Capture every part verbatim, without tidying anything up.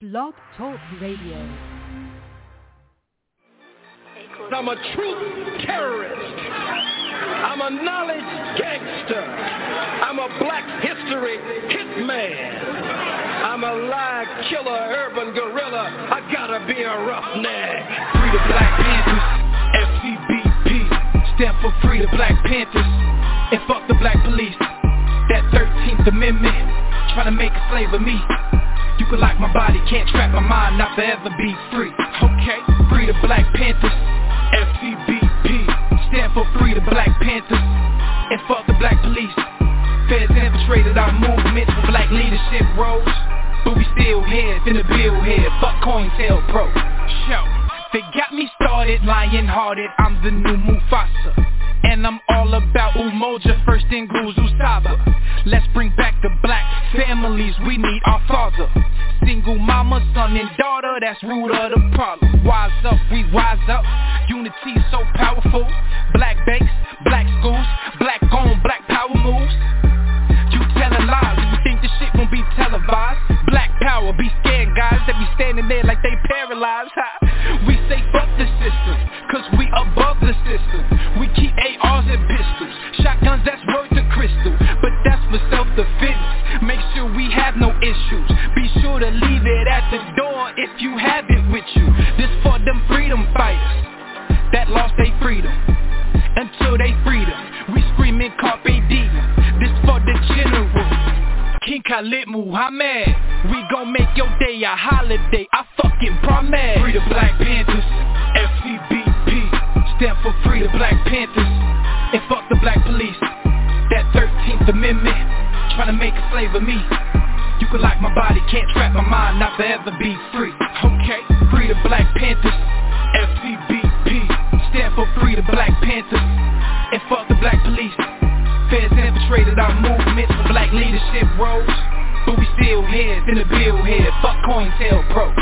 Blog Talk Radio. I'm a truth terrorist. I'm a knowledge gangster. I'm a black history hitman. I'm a lie killer, urban gorilla. I gotta be a roughneck. Free the Black Panthers, F C B P, stand for Free the Black Panthers, and fuck the black police. That thirteenth Amendment, trying to make a slave of me. You can lock my body, can't trap my mind, not forever be free. Okay, free the Black Panthers, F C B P, stand for Free the Black Panthers, and fuck the black police. Feds infiltrated our movement for black leadership roles, but we still here, finna build here, fuck COINTELPRO. Show, they got me started, lion-hearted, I'm the new Mufasa. And I'm all about Umoja, first in Guzu Saba. Let's bring back the black families, we need our father. Single mama, son and daughter, that's root of the problem. Wise up, we wise up, unity is so powerful. Black banks, black schools, black on, black power moves. You telling lies, you think this shit won't be televised. Black power, be scared guys that be standing there like they paralyzed. We say fuck the system, cause we above the system. We keep A Rs and pistols, shotguns that's worth a crystal, but that's for self-defense. Make sure we have no issues, be sure to leave it at the door if you have it with you. This for them freedom fighters that lost their freedom, until they freedom, we screaming carpe diem. This for the general, King Khalid Muhammad. We gon' make your day a holiday, I fucking promise. Free the Black Panthers, F C B P, stand for Free the Black Panthers, and fuck the black police. That thirteenth Amendment, trying to make a slave of me. You can lock my body, can't trap my mind, not forever be free. Okay, Free the Black Panthers, F C B P, stand for Free the Black Panthers, and fuck the black police. Feds infiltrated our movement for black leadership roles, but we still here, finna build here, fuck COINTELPRO.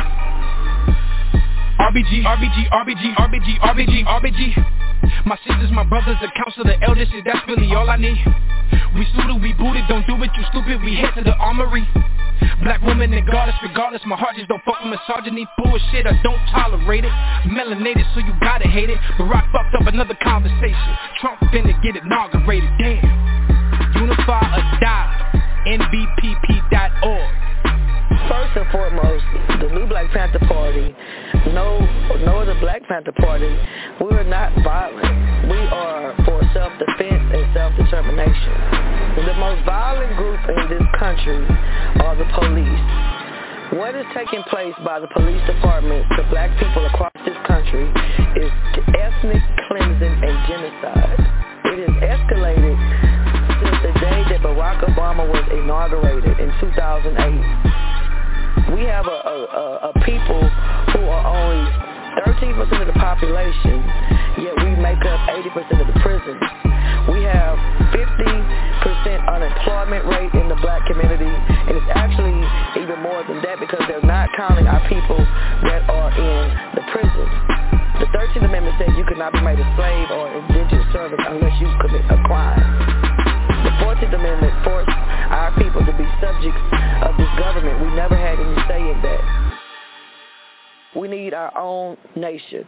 R B G, R B G, R B G, R B G, R B G, R B G. My sisters, my brothers, the council, the elders, shit, that's really all I need. We suited, we booted, don't do it, you stupid, we head to the armory. Black woman that guard us, regardless, my heart just don't fuck with misogyny. Bullshit, I don't tolerate it. Melanated, so you gotta hate it. Barack fucked up another conversation. Trump finna get inaugurated, damn. Unify or die, N B P P dot org. First and foremost, the new Black Panther Party, no, no other Black Panther Party, we are not violent. We are for self-defense and self-determination. The most violent group in this country are the police. What is taking place by the police department to black people across this country is ethnic cleansing and genocide. It has escalated since the day that Barack Obama was inaugurated in two thousand eight. We have a, a, a people who are only thirteen percent of the population, yet we make up eighty percent of the prisons. We have fifty percent unemployment rate in the black community, and it's actually even more than that because they're not counting our people that are in the prisons. The thirteenth Amendment says you cannot be made a slave or indentured servant unless you commit a crime. The fourteenth Amendment forced our people to be subjects of this government. We never had any say in that. We need our own nation.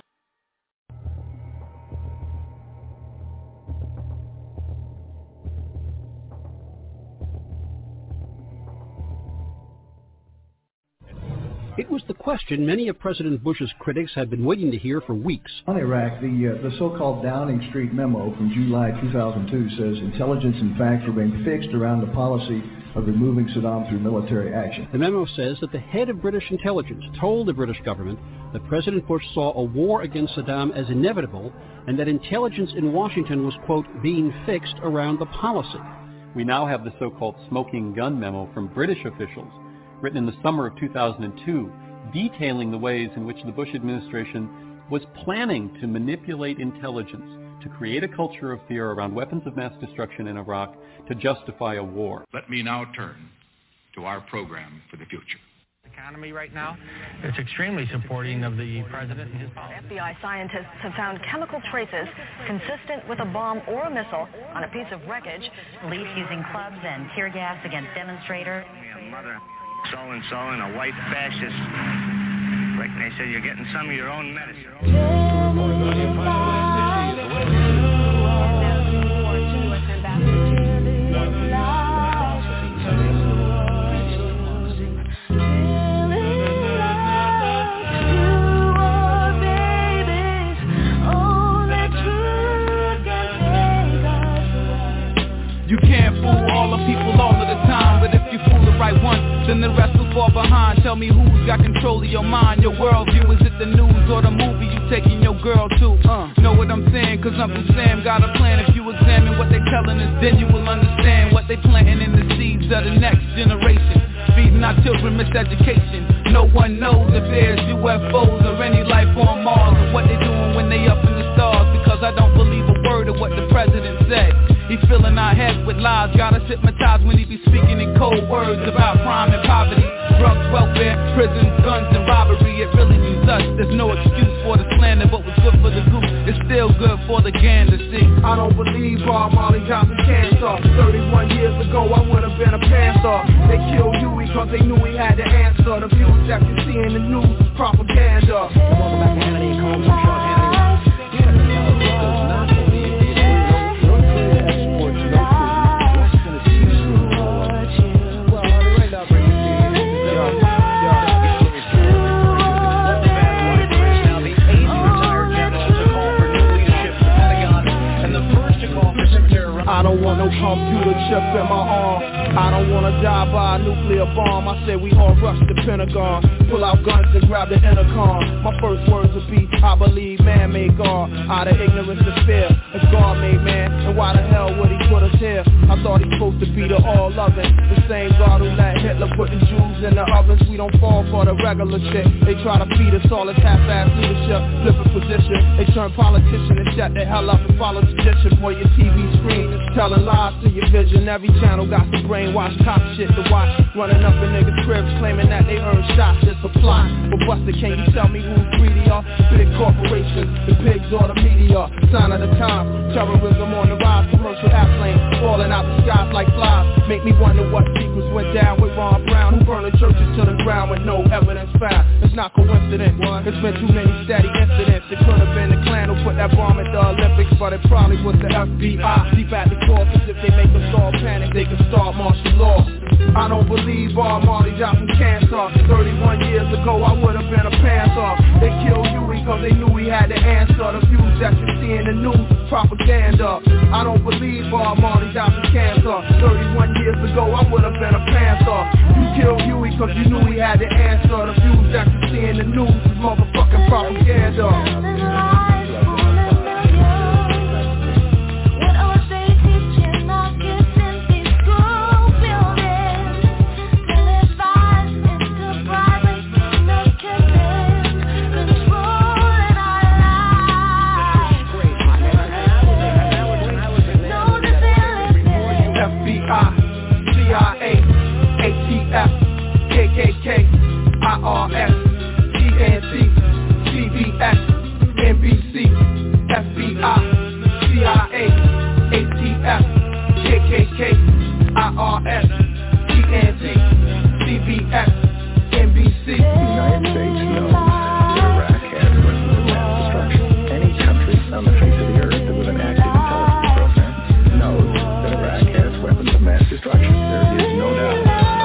It was the question many of President Bush's critics had been waiting to hear for weeks. On Iraq, the uh, the so-called Downing Street memo from July two thousand two says intelligence and facts are being fixed around the policy of removing Saddam through military action. The memo says that the head of British intelligence told the British government that President Bush saw a war against Saddam as inevitable and that intelligence in Washington was, quote, being fixed around the policy. We now have the so-called smoking gun memo from British officials, written in the summer of two thousand two, detailing the ways in which the Bush administration was planning to manipulate intelligence to create a culture of fear around weapons of mass destruction in Iraq to justify a war. Let me now turn to our program for the future. Economy right now, it's extremely supporting of the president and his policy. F B I scientists have found chemical traces consistent with a bomb or a missile on a piece of wreckage. Police using clubs and tear gas against demonstrators. Mother, so-and-so and a white fascist. Reckon they said you're getting some of your own medicine. You can't fool all the people all of the time, but if you fool the right one, then the rest will fall behind. Tell me who's got control of your mind, your worldview. Is it the news or the movie you taking your girl to? Uh, know what I'm saying? Cause Uncle Sam got a plan. If you examine what they telling us, then you will understand what they planting in the seeds of the next generation. Feeding our children miseducation. No one knows if there's U F Os or any life on Mars, or what they doing when they up in the stars. Because I don't believe a word of what the president said. He filling our heads with lies, got us hypnotized when he be speaking in cold words about crime and poverty, drugs, welfare, prison, guns, and robbery. It really means us. There's no excuse for the slander, but what's good for the goose is still good for the gander. See, I don't believe Bob Marley Johnson cancer. thirty-one years ago, I would have been a panther. They killed Huey cause they knew he had the answer. The views that you see in the news is propaganda. Welcome back to Hannity and Colmes. I'm Sean Hannity. Does not believe the North Korea exports no food. West Tennessee school. Well, I mean, right now, bring it to you. Yo, yo. Now the eighth retired general to call for new leadership in the Pentagon, and the first to call for Secretary Ryan. I don't want no computer chip in my arm. I don't wanna die by a nuclear bomb. I say we all rush the Pentagon, pull out guns and grab the intercom. My first words would be, I believe man made God. Out of ignorance to fear, if God made man, then why the hell would he put us here? I thought he's supposed to be the all-loving, the same God who let Hitler put the Jews in the ovens. We don't fall for the regular shit. They try to feed us all this half-ass leadership, flipping position. They turn politician and shut the hell up and follow tradition for your T V screen, telling lies to your vision. Every channel got some brainwash cop shit to watch, running up in niggas' cribs claiming that they earn shots. It's a plot. But Buster, can you tell me who's greedier? Big corporations, the pigs or the media? Sign of the time, terrorism on the rise, commercial airplanes falling out the skies like flies. Make me wonder what secrets went down with Ron Brown, who burned the churches to the ground with no evidence found. It's not coincidence, it's been too many steady incidents. It could have been the Klan who put that bomb at the Olympics, but it probably was the F B I. Deep at the core, cause if they make us all panic, they can start martial law. I don't believe Bob Marley died from cancer. thirty-one years ago, I would have been a panther. They killed Huey cause they knew he had the answer. The views that you see in the news, propaganda. I don't believe Bob Marley died from cancer. thirty-one years ago, I would have been a panther. You killed Huey cause you knew he had the answer. The views that you see in the news is motherfucking propaganda. I R S, T N T, C B S, N B C, F B I, C I A, A T F, K K K, I R S, T N T, C B S, N B C. The United States knows that Iraq has weapons of mass destruction. Any country on the face of the earth that with an active intelligence program knows that Iraq has weapons of mass destruction. There is no doubt.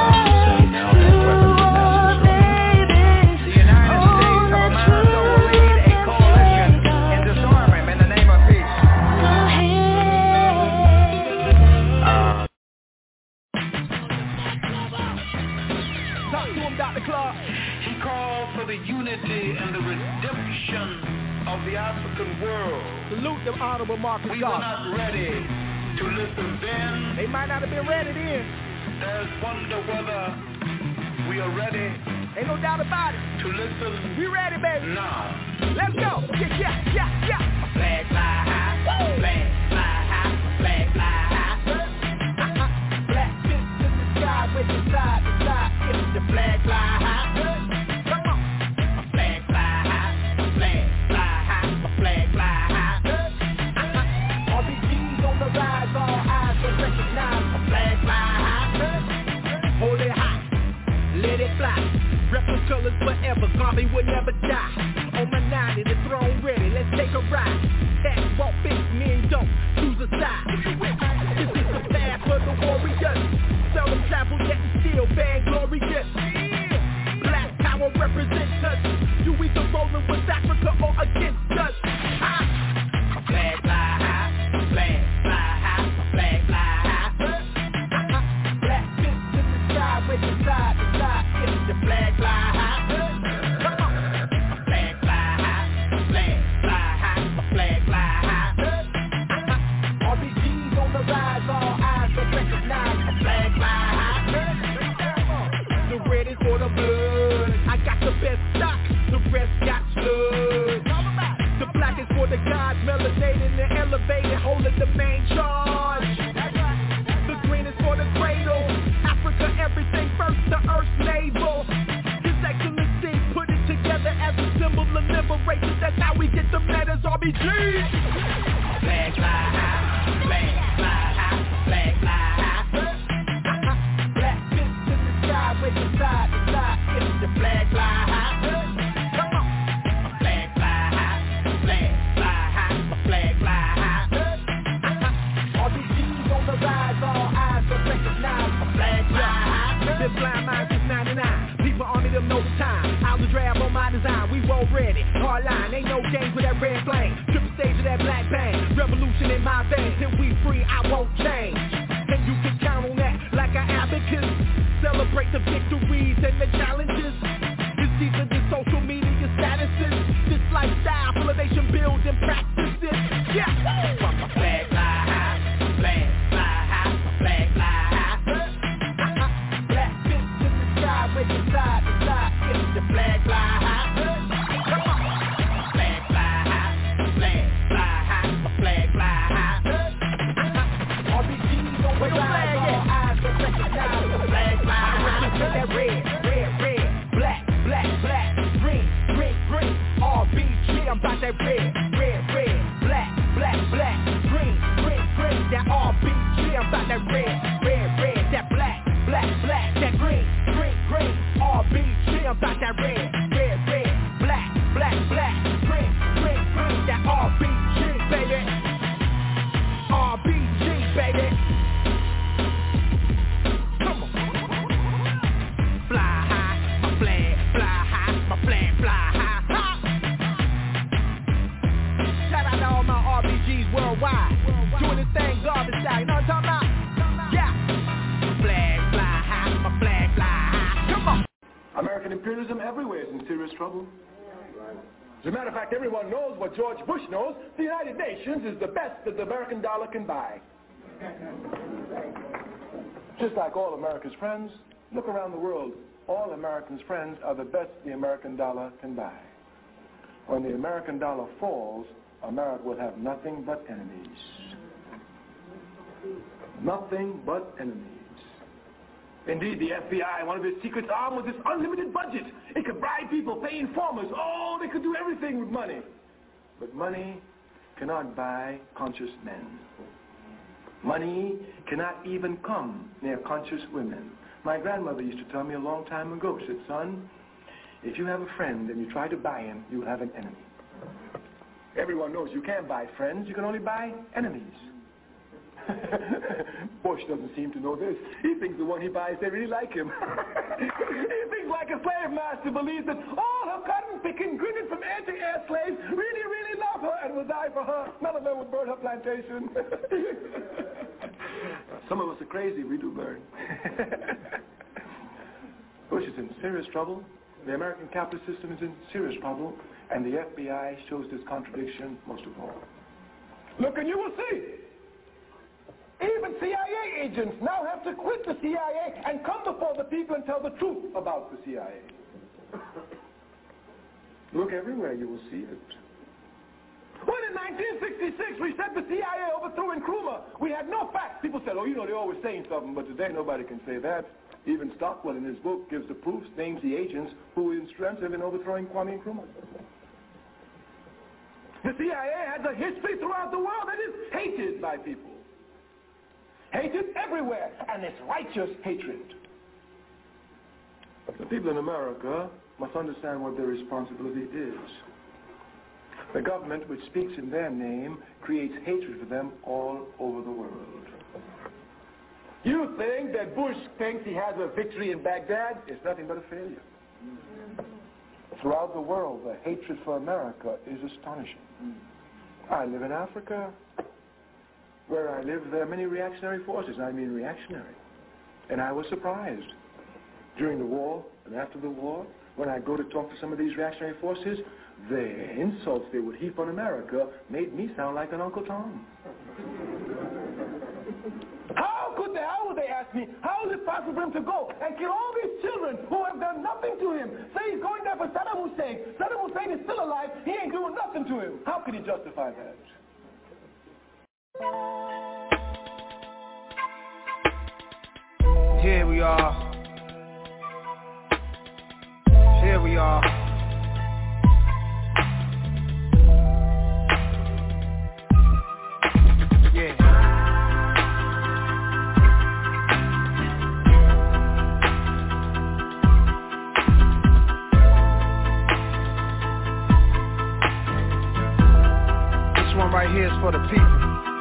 He called for the unity and the redemption of the African world. Salute the Honorable Marcus We Garvey. were not ready to listen then. They might not have been ready then. There's wonder whether we are ready. Ain't no doubt about it. To listen. We ready, baby. Now. Let's go. Yeah, yeah, yeah, yeah. A flag fly high. Woo. Flag fly high. A flag fly high. Uh-huh. Black fist to the sky with the side to side. If the flag fly high. Come on. A flag fly high. A flag fly high. A flag fly high. Uh-huh. R P Gs on the rise. All eyes will recognize. A flag fly high. Hold it high. Let forever, Garvey will never die. On my ninety, the throne ready, let's take a ride. Cash walk fix, men don't choose a side. This is the path for the warriors. Seldom travel yet and still vainglorious. Black power represents us. You either rolling with Africa or against us. Ah. Flag fly high, flag fly high, flag fly high. Black fist to the side, with the side to side, it's the flag fly high. Come on, flag fly high, flag fly high, flag fly high. R P Gs on the rise, all eyes will recognize a flag fly high. The red is for the blood, I got the best stock, the rest got blood. The black is for the gods, melanated and elevated, holding the main charge. The green is for the cradle, Africa everything first, the earth's navel. His Excellency put it together as a symbol of liberation, that's how we get the letters R B G. Flag fly high, flag fly high, flag fly high. Black fist in the sky, with the side to side, it's the flag fly high. Come on, flag fly high, flag fly high, flag fly high. R B Gs on the rise, all eyes will recognize a flag fly high. This blind mind is ninety-nine, people army them know the time. I'll the drab on my design, we roll ready, hard line, ain't no games with that red flame. Triple stage of that black bang, revolution in my veins. Till we free, I won't change. And you can count on that like an abacus. Celebrate the victories and the challenges. It's either the social media statuses, this lifestyle full of nation building practices. Yeah. Flag fly high, flag fly high, flag fly high. Black fist in the sky, with the side to side, it's the flag fly high. Come on. Flag fly high, flag fly high, flag fly high. R B Gs on the rise, all eyes will recognize the flag fly high. That red, red, red, black, black, black, green, green, green. R B G, I'm about that red, red, red, black, black, black, green, green, green. That R B G, I'm about that red, red, red, that black, black, black, that green, green, green. R B G, I'm about that red, red, red, black, black, black, green, green, green. That R B G, baby. R B G, baby. Come on. Fly high, my flag, fly high, my flag, fly high, ha! Shout out to all my R B Gs worldwide, doing this thing garbage style, you know what I'm talking about? Yeah! Flag, fly high, my flag, fly high, come on! American imperialism everywhere is in serious trouble. As a matter of fact, everyone knows what George Bush knows. The United Nations is the best that the American dollar can buy. Just like all America's friends, look around the world. All Americans' friends are the best the American dollar can buy. When the American dollar falls, America will have nothing but enemies. Nothing but enemies. Indeed, the F B I, one of its secrets, armed with this unlimited budget. It could bribe people, pay informers. Oh, they could do everything with money. But money cannot buy conscious men. Money cannot even come near conscious women. My grandmother used to tell me a long time ago, she said, son, if you have a friend and you try to buy him, you'll have an enemy. Everyone knows you can't buy friends, you can only buy enemies. Bush doesn't seem to know this. He thinks the one he buys, they really like him. He thinks like a slave master believes that all her cotton-picking, grinning from ear to ear slaves really, really love her and will die for her. None of them would burn her plantation. Some of us are crazy, we do burn. Bush is in serious trouble. The American capitalist system is in serious trouble, and the F B I shows this contradiction most of all. Look and you will see. Even C I A agents now have to quit the C I A and come before the people and tell the truth about the C I A. Look everywhere, you will see it. When in nineteen sixty-six we said the C I A overthrew Nkrumah, we had no facts. People said, oh, you know, they're always saying something, but today nobody can say that. Even Stockwell in his book gives the proofs, names the agents who were instrumental in overthrowing Kwame Nkrumah. The C I A has a history throughout the world that is hated by people. Hated everywhere, and it's righteous hatred. The people in America must understand what their responsibility is. The government, which speaks in their name, creates hatred for them all over the world. You think that Bush thinks he has a victory in Baghdad? It's nothing but a failure. Throughout the world, the hatred for America is astonishing. I live in Africa. Where I live, there are many reactionary forces. I mean reactionary. And I was surprised. During the war and after the war, when I go to talk to some of these reactionary forces, the insults they would heap on America made me sound like an Uncle Tom. How could they, how would they ask me, how is it possible for him to go and kill all these children who have done nothing to him? Say he's going there for Saddam Hussein. Saddam Hussein is still alive. He ain't doing nothing to him. How could he justify that? Here we are. Here we are. Yeah. This one right here is for the people.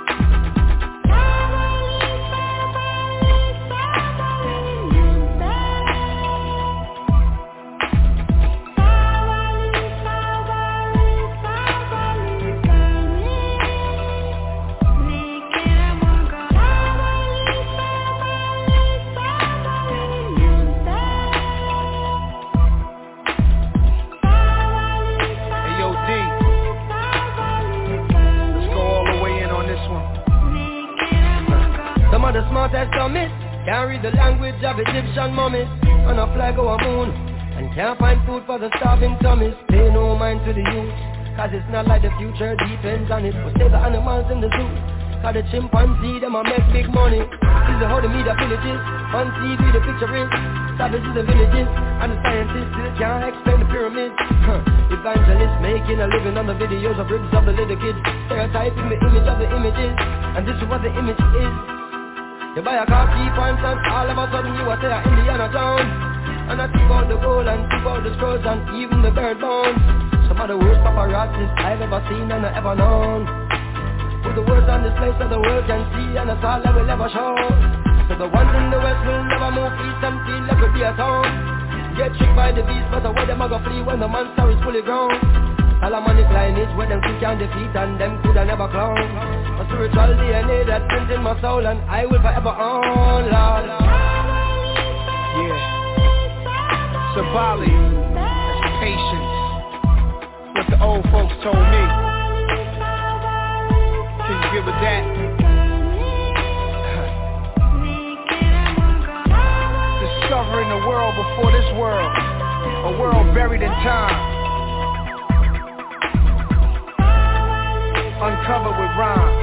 Can't read the language of Egyptian mummies on a flag or a moon, and can't find food for the starving tummies. Pay no mind to the youth, cause it's not like the future depends on it. But save the animals in the zoo, cause the chimpanzee them a make big money. This is how the media villages, on T V the picture is savages and villages, and the scientists still can't explain the pyramids. Huh. Evangelists making a living on the videos of ribs of the little kids, stereotyping the image of the images, and this is what the image is. You buy a car, cheap pants, and all of a sudden you are there in Indiana town. And I think about the gold and think about the scrolls and even the bird bones. Some of the worst paparazzis I've ever seen and I ever known. Put the words on display so the world can see, and that's all I will ever show. So the ones in the west will never move east and feel like we'll be a town. Get tricked by the beast, but the way them a go flee when the monster is fully grown. Solomonic lineage where them quick can defeat and them coulda never clown. A spiritual D N A that's sent in my soul and I will forever own, Lord. Yeah. Sabali, that's patience. What the old folks told me. Can you get with that? Discovering the world before this world. A world buried in time. Uncovered with rhymes.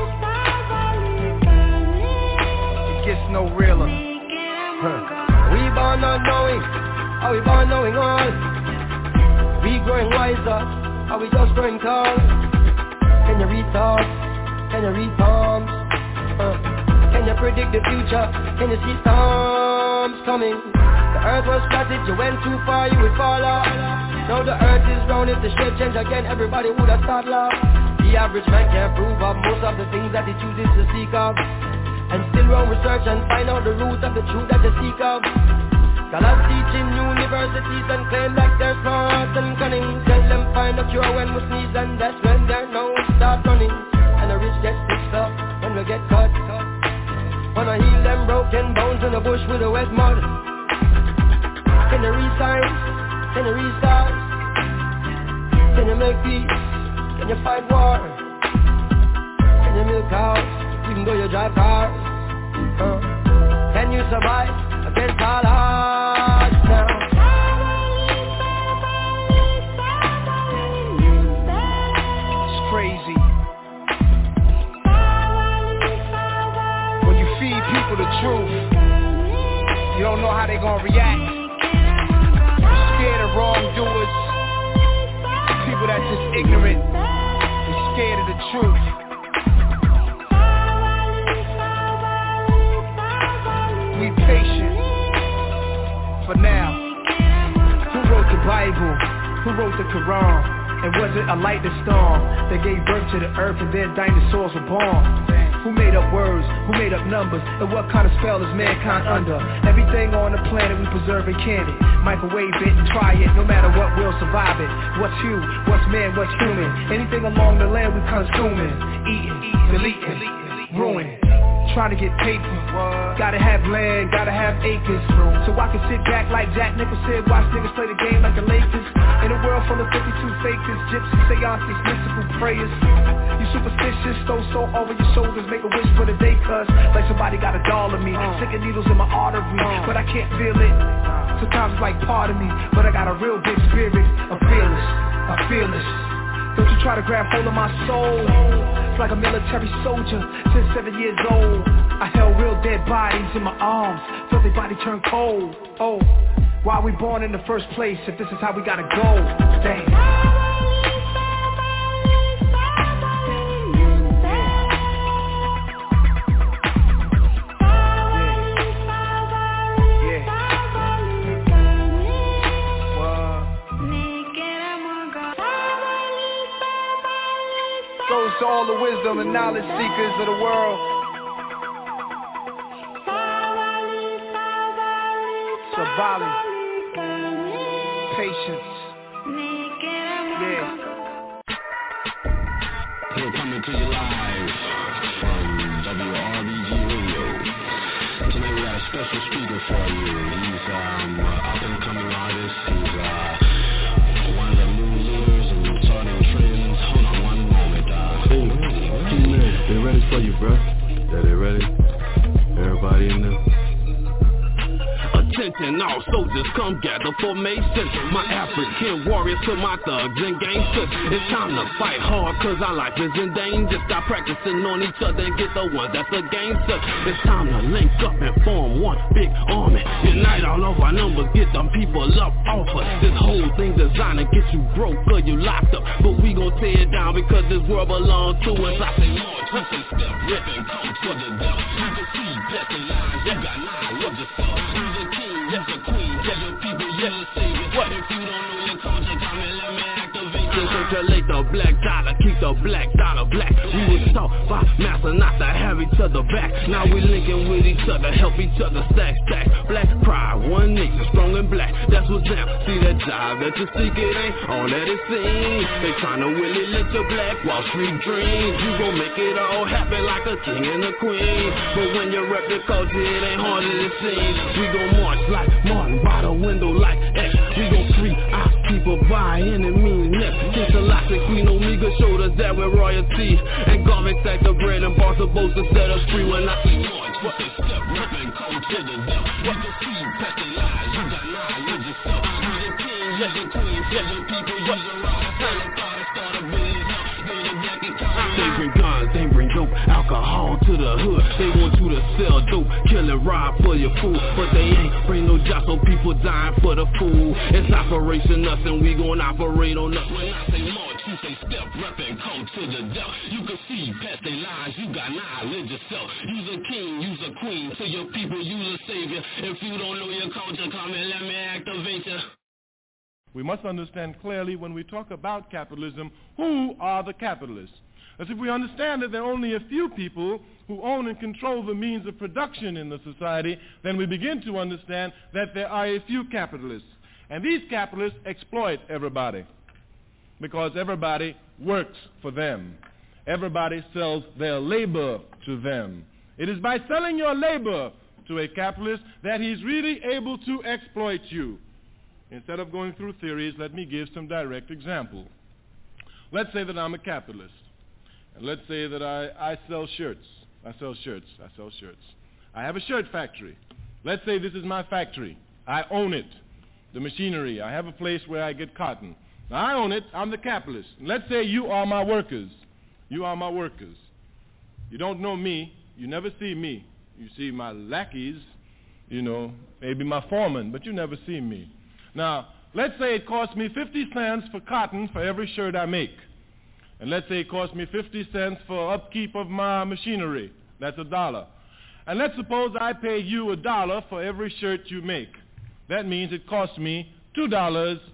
It gets no realer. Huh. We born not knowing, are we born knowing all? We growing wiser, are we just growing tall? Can you read thoughts? Can you read palms? Huh. Can you predict the future? Can you see storms coming? The earth was flatted, you went too far, you would fall off. Now the earth is round, if the shape change again, everybody would have started laugh. The average man can't prove of most of the things that he chooses to seek of, and still run research and find out the root of the truth that they seek of. Scholars teach in universities and claim like they're smart and cunning. Tell them find a cure when we sneeze, and that's when their nose start running. And the rich get fixed up when we get cut. Wanna heal them broken bones in the bush with the wet mud. Can you read science? Can you read stars? Can you make peace? Can you fight war? Can you milk cows, even though you drive cars? Uh, can you survive against all odds now? It's crazy. When you feed people the truth, you don't know how they gonna react. You're scared of wrongdoers, people that's just ignorant. Scared of the truth. We patient for now. Who wrote the Bible? wrote the Quran? And was it a lightning storm that gave birth to the earth and then dinosaurs were born? Who made up words? Who made up numbers? And what kind of spell is mankind under? Everything on the planet we preserve and can it. Microwave it and try it, no matter what, we'll survive it. What's you? What's man? What's human? Anything along the land we consuming. Eating, deleting, ruin. Trying to get paper, gotta have land, gotta have acres. So I can sit back like Jack Nicholson, watch niggas play the game like the Lakers. In a world full of fifty-two fakers, gypsies, seances, mystical prayers. You superstitious, throw soul over your shoulders, make a wish for the day, cuz like somebody got a doll of me, sticking needles in my artery, but I can't feel it. Sometimes it's like part of me, but I got a real big spirit. I'm fearless, I'm fearless. Don't you try to grab hold of my soul. It's like a military soldier since seven years old. I held real dead bodies in my arms, felt their body turn cold. Oh, why we born in the first place if this is how we gotta go? Damn. To all the wisdom and knowledge seekers of the world, Savali, patience, yeah. We're coming to you live from W R B G Radio. Tonight we got a special speaker for you. He's um, an up-and-coming artist. He's uh, one of the new leaders and starting trends. Hold on one moment. Uh, hey, two minutes. They ready for you, bro? Yeah, they ready? Everybody in there? Attention, all soldiers come gather formation. My African warriors to my thugs and gangsters. It's time to fight hard cause our life is in danger. Stop practicing on each other and get the one that's a gangster. It's time to link up and form one big army. Unite all of our numbers, get them people up off us. This whole thing designed to get you broke or you locked up. But we gon' tear it down because this world belongs to us. I say more, you say step, rip and come to the devil. You can see death and lies, you got nine of yourself. You the king, yes the queen, tell your people you're the savior. What if you don't know your culture, come and let me activate you. Circulate the black dollar, keep the black dollar black. We was taught by master not to have each other back. Now we linking with each other, help each other stack, stack. Black pride, one nation, strong and black. That's what's down. See that job that you seek, it ain't all that it seems. They tryna willy let your black Wall Street dreams. You gon' make it all happen like a king and a queen. But when you rep the culture, it ain't hard as it seems. We gon' march like Martin by the window like X. We gon' free our people by any means necessary. King Selassie, Queen Omega showed us that we're royalty. And garments stack the bread and bars are supposed to set us free. When I say march, what they step, rip and come to the devil. You can see you past the lies, you got knowledge yourself. You the king, you the queen, tell your people you the right. Tell the party, start a business, build a black economy. They bring guns, they bring dope, alcohol to the hood. They want you to sell dope, kill and rob for your food. But they ain't bring no jobs, so people dying for the food. It's Operation Us and we gon' operate on us. When I say march, you say step, rep and come to the devil. You can see past their lies, you got knowledge yourself. You's a king, you's a queen, to your people you's a savior. If you don't know your culture, come and let me activate you. We must understand clearly when we talk about capitalism, who are the capitalists? As if we understand that there are only a few people who own and control the means of production in the society, then we begin to understand that there are a few capitalists. And these capitalists exploit everybody because everybody works for them. Everybody sells their labor to them. It is by selling your labor to a capitalist that he's really able to exploit you. Instead of going through theories, let me give some direct example. Let's say that I'm a capitalist. And let's say that I, I sell shirts. I sell shirts. I sell shirts. I have a shirt factory. Let's say this is my factory. I own it. The machinery. I have a place where I get cotton. Now I own it. I'm the capitalist. And let's say you are my workers. You are my workers. You don't know me. You never see me. You see my lackeys, you know, maybe my foreman, but you never see me. Now, let's say it costs me fifty cents for cotton for every shirt I make. And let's say it costs me fifty cents for upkeep of my machinery. That's a dollar. And let's suppose I pay you a dollar for every shirt you make. That means it costs me two dollars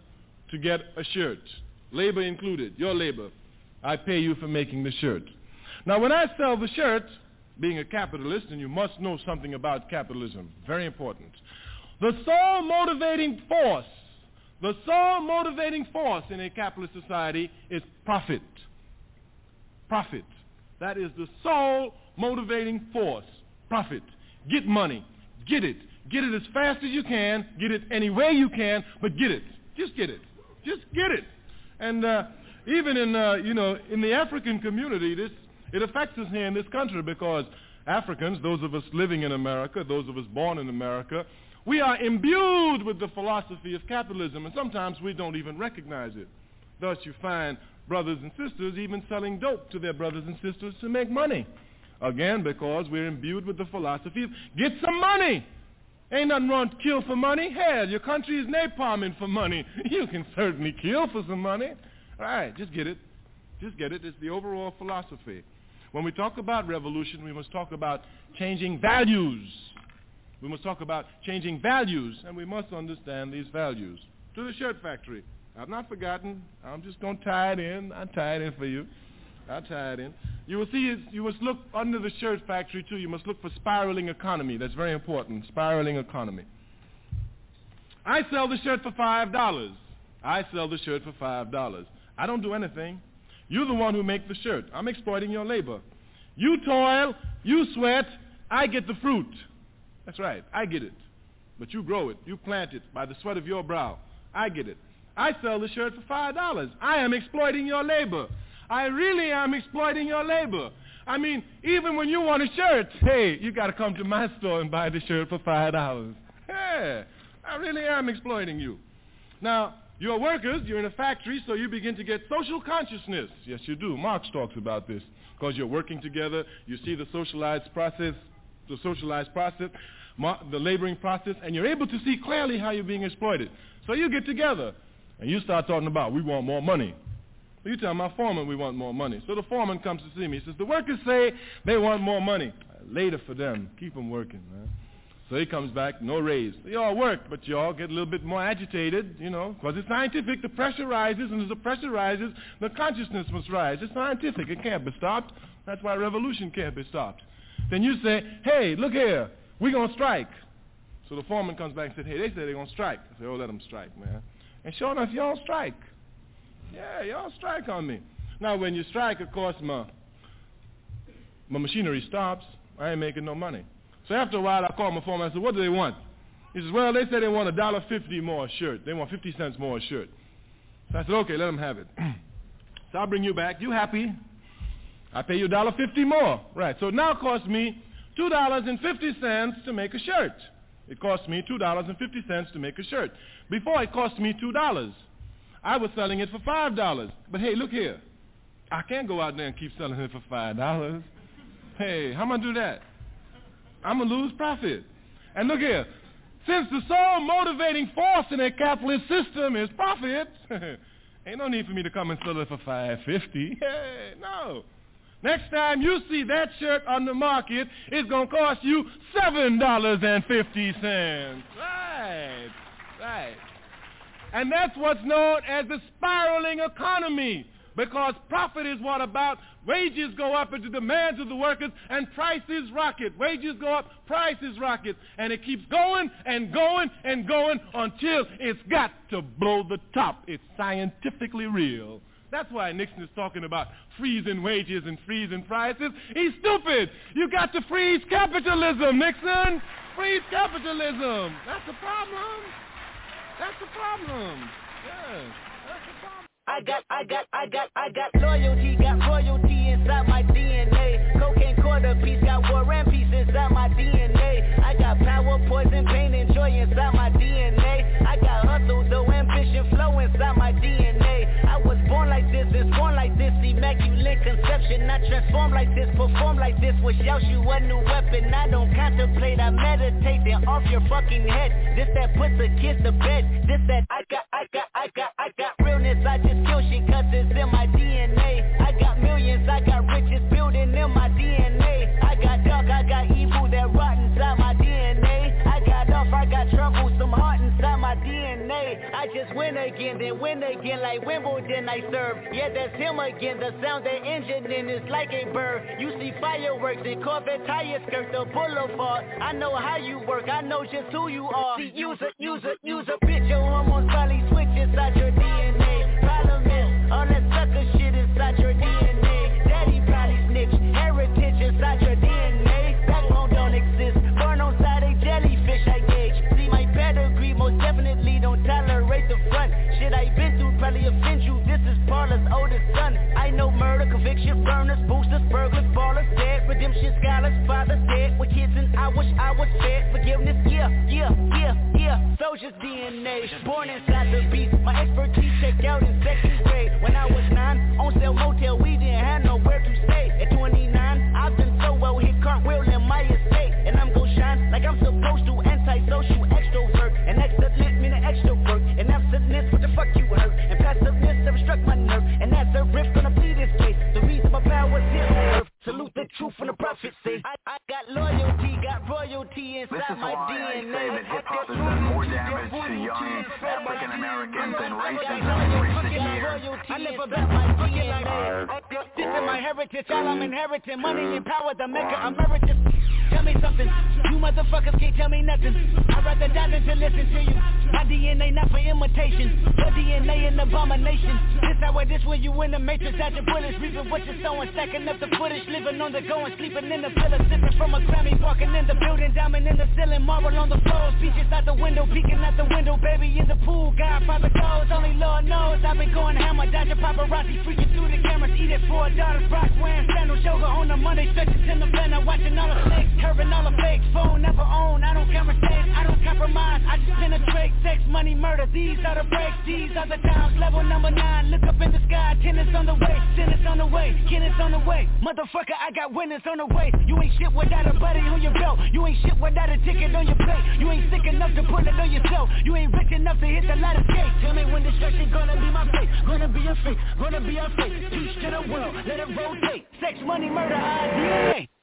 to get a shirt, labor included, your labor. I pay you for making the shirt. Now, when I sell the shirt, being a capitalist, and you must know something about capitalism, very important, the sole motivating force, the sole motivating force in a capitalist society is profit. Profit. That is the sole motivating force. Profit. Get money. Get it. Get it as fast as you can. Get it any way you can, but get it. Just get it. Just get it. And uh, even in, uh, you know, in the African community, this it affects us here in this country because Africans, those of us living in America, those of us born in America, we are imbued with the philosophy of capitalism, and sometimes we don't even recognize it. Thus, you find brothers and sisters even selling dope to their brothers and sisters to make money. Again, because we're imbued with the philosophy of get some money. Ain't nothing wrong to kill for money. Hell, your country is napalming for money. You can certainly kill for some money. All right, just get it. Just get it. It's the overall philosophy. When we talk about revolution, we must talk about changing values. We must talk about changing values, and we must understand these values. To the shirt factory. I've not forgotten. I'm just going to tie it in. I'll tie it in for you. I'll tie it in. You will see, you must look under the shirt factory, too. You must look for spiraling economy. That's very important, spiraling economy. I sell the shirt for five dollars. I sell the shirt for five dollars. I don't do anything. You're the one who makes the shirt. I'm exploiting your labor. You toil, you sweat, I get the fruit. That's right, I get it. But you grow it, you plant it by the sweat of your brow. I get it. I sell the shirt for five dollars. I am exploiting your labor. I really am exploiting your labor. I mean, even when you want a shirt, hey, you got to come to my store and buy the shirt for five dollars. Yeah, I really am exploiting you. Now, you're workers, you're in a factory, so you begin to get social consciousness. Yes, you do. Marx talks about this. Because you're working together, you see the socialized process, the socialized process, the laboring process, and you're able to see clearly how you're being exploited. So you get together, and you start talking about, we want more money. So you tell my foreman we want more money. So the foreman comes to see me. He says, the workers say they want more money. Later for them. Keep them working, man. So he comes back, no raise. They all work, but you all get a little bit more agitated, you know, because it's scientific. The pressure rises, and as the pressure rises, the consciousness must rise. It's scientific. It can't be stopped. That's why revolution can't be stopped. Then you say, hey, look here, we're going to strike. So the foreman comes back and says, hey, they say they're going to strike. I say, oh, let them strike, man. And sure enough, y'all strike. Yeah, y'all strike on me. Now, when you strike, of course, my, my machinery stops. I ain't making no money. So after a while, I called my foreman. I said, what do they want? He says, well, they said they want a dollar fifty more a shirt. They want fifty cents more a shirt. So I said, okay, let them have it. So I'll bring you back. You happy? I pay you a dollar fifty more. Right. So it now costs me two dollars and fifty cents to make a shirt. It cost me two dollars and fifty cents to make a shirt. Before, it cost me two dollars. I was selling it for five dollars. But hey, look here. I can't go out there and keep selling it for five dollars. Hey, how am I going to do that? I'm going to lose profit. And look here, since the sole motivating force in a capitalist system is profit, ain't no need for me to come and sell it for five fifty. Hey, no. Next time you see that shirt on the market, it's going to cost you seven dollars and fifty cents. Right, right. And that's what's known as the spiraling economy. Because profit is what about wages go up into demands of the workers and prices rocket. Wages go up, prices rocket. And it keeps going and going and going until it's got to blow the top. It's scientifically real. That's why Nixon is talking about freezing wages and freezing prices. He's stupid. You got to freeze capitalism, Nixon. Freeze capitalism. That's the problem. That's the problem. Yeah, that's the problem. I got, I got, I got, I got loyalty, got royalty inside my D N A. Cocaine quarter piece, got war and peace inside my D N A. I got power, poison, pain, and joy inside my D N A. I got hustle, though, ambition, flow inside my D N A. I was born like this, and born like this, immaculate conception. I transform like this, perform like this, wish out you a new weapon. I don't contemplate, I meditate, then off your fucking head. This that puts a kid to bed. This that I got, I got, I got, I got realness. I just kill shit cause it's in my D N A. I got millions, I got riches building in my D N A. I got dark, I got evil that rot inside my D N A. I got off, I got trouble, some heart inside my D N A. I just win again, then win again like Wimbledon I serve. Yeah, that's him again, the sound that engine in is like a bird. You see fireworks and Corvette tires skirt the boulevard. I know how you work, I know just who you are. See, use a, use a, use a bitch, your hormones probably switch inside your D N A. Problem is, all that sucker shit inside your D N A. Daddy probably snitch, heritage inside your D N A. Backbone don't exist, born on side a jellyfish I gauge. See my pedigree, most definitely don't tolerate the front. Shit I been through probably offend you, this is Paula's oldest son. I know murder, conviction, burners, boosters, burglars, ballers, dead, redemption, scholars, fathers dead, with kids and I wish I was fed. Forgiveness, yeah, yeah, yeah, yeah. Soldier's D N A, born inside the beast. My expertise checked out in second grade. When I was nine, on sale motel, we didn't have nowhere to stay. At twenty-nine, I've been so well hit cartwheel in my estate. And I'm gon' shine like I'm supposed to, antisocial extrovert. And excellent meaning extra work. And absentness, what the fuck you hurt? And passiveness never struck my nerve. And that's a riff gonna be this case. The reason my power's here on earth. Salute the truth from the prophecy. I, I got loyalty, got royalty inside my D N A. This is why I say that hip-hop has done more damage to young African Americans than racism in recent years. I never bet my D N A. This is my heritage, all I'm inheriting. Money and power, the Mecca emeritus. Tell me something, you motherfuckers can't tell me nothing. I'd rather die than to listen to you. My D N A not for imitation, your D N A an abomination. This how it is when you in the matrix, at your bullets, reaping what you're sowing, stacking up the footage, living on the go and sleeping in the villa, sipping from a Grammy, walking in the building, diamond in the ceiling, marble on the floors, beaches out the window, peeking out the window, baby in the pool, Godfather goes, only Lord knows. I've been going hammer, dodging paparazzi, freaking through the cameras, eating four daughters, Brock wearing sandals, yoga on the Monday, stretches in the blender, watching all the flicks. Curving all the fakes, phone never own. I don't conversate, I don't compromise. I just penetrate, sex, money, murder. These are the breaks, these are the times. Level number nine, look up in the sky. Tennis on the way, tennis on the way, tennis on the way. Motherfucker, I got winners on the way. You ain't shit without a buddy on your belt. You ain't shit without a ticket on your plate. You ain't sick enough to put it on yourself. You ain't rich enough to hit the ladder skate. Tell me when destruction gonna be my fate. Gonna be a fate, gonna be a fate. Teach to the world, let it rotate. Sex, money, murder, I D N A.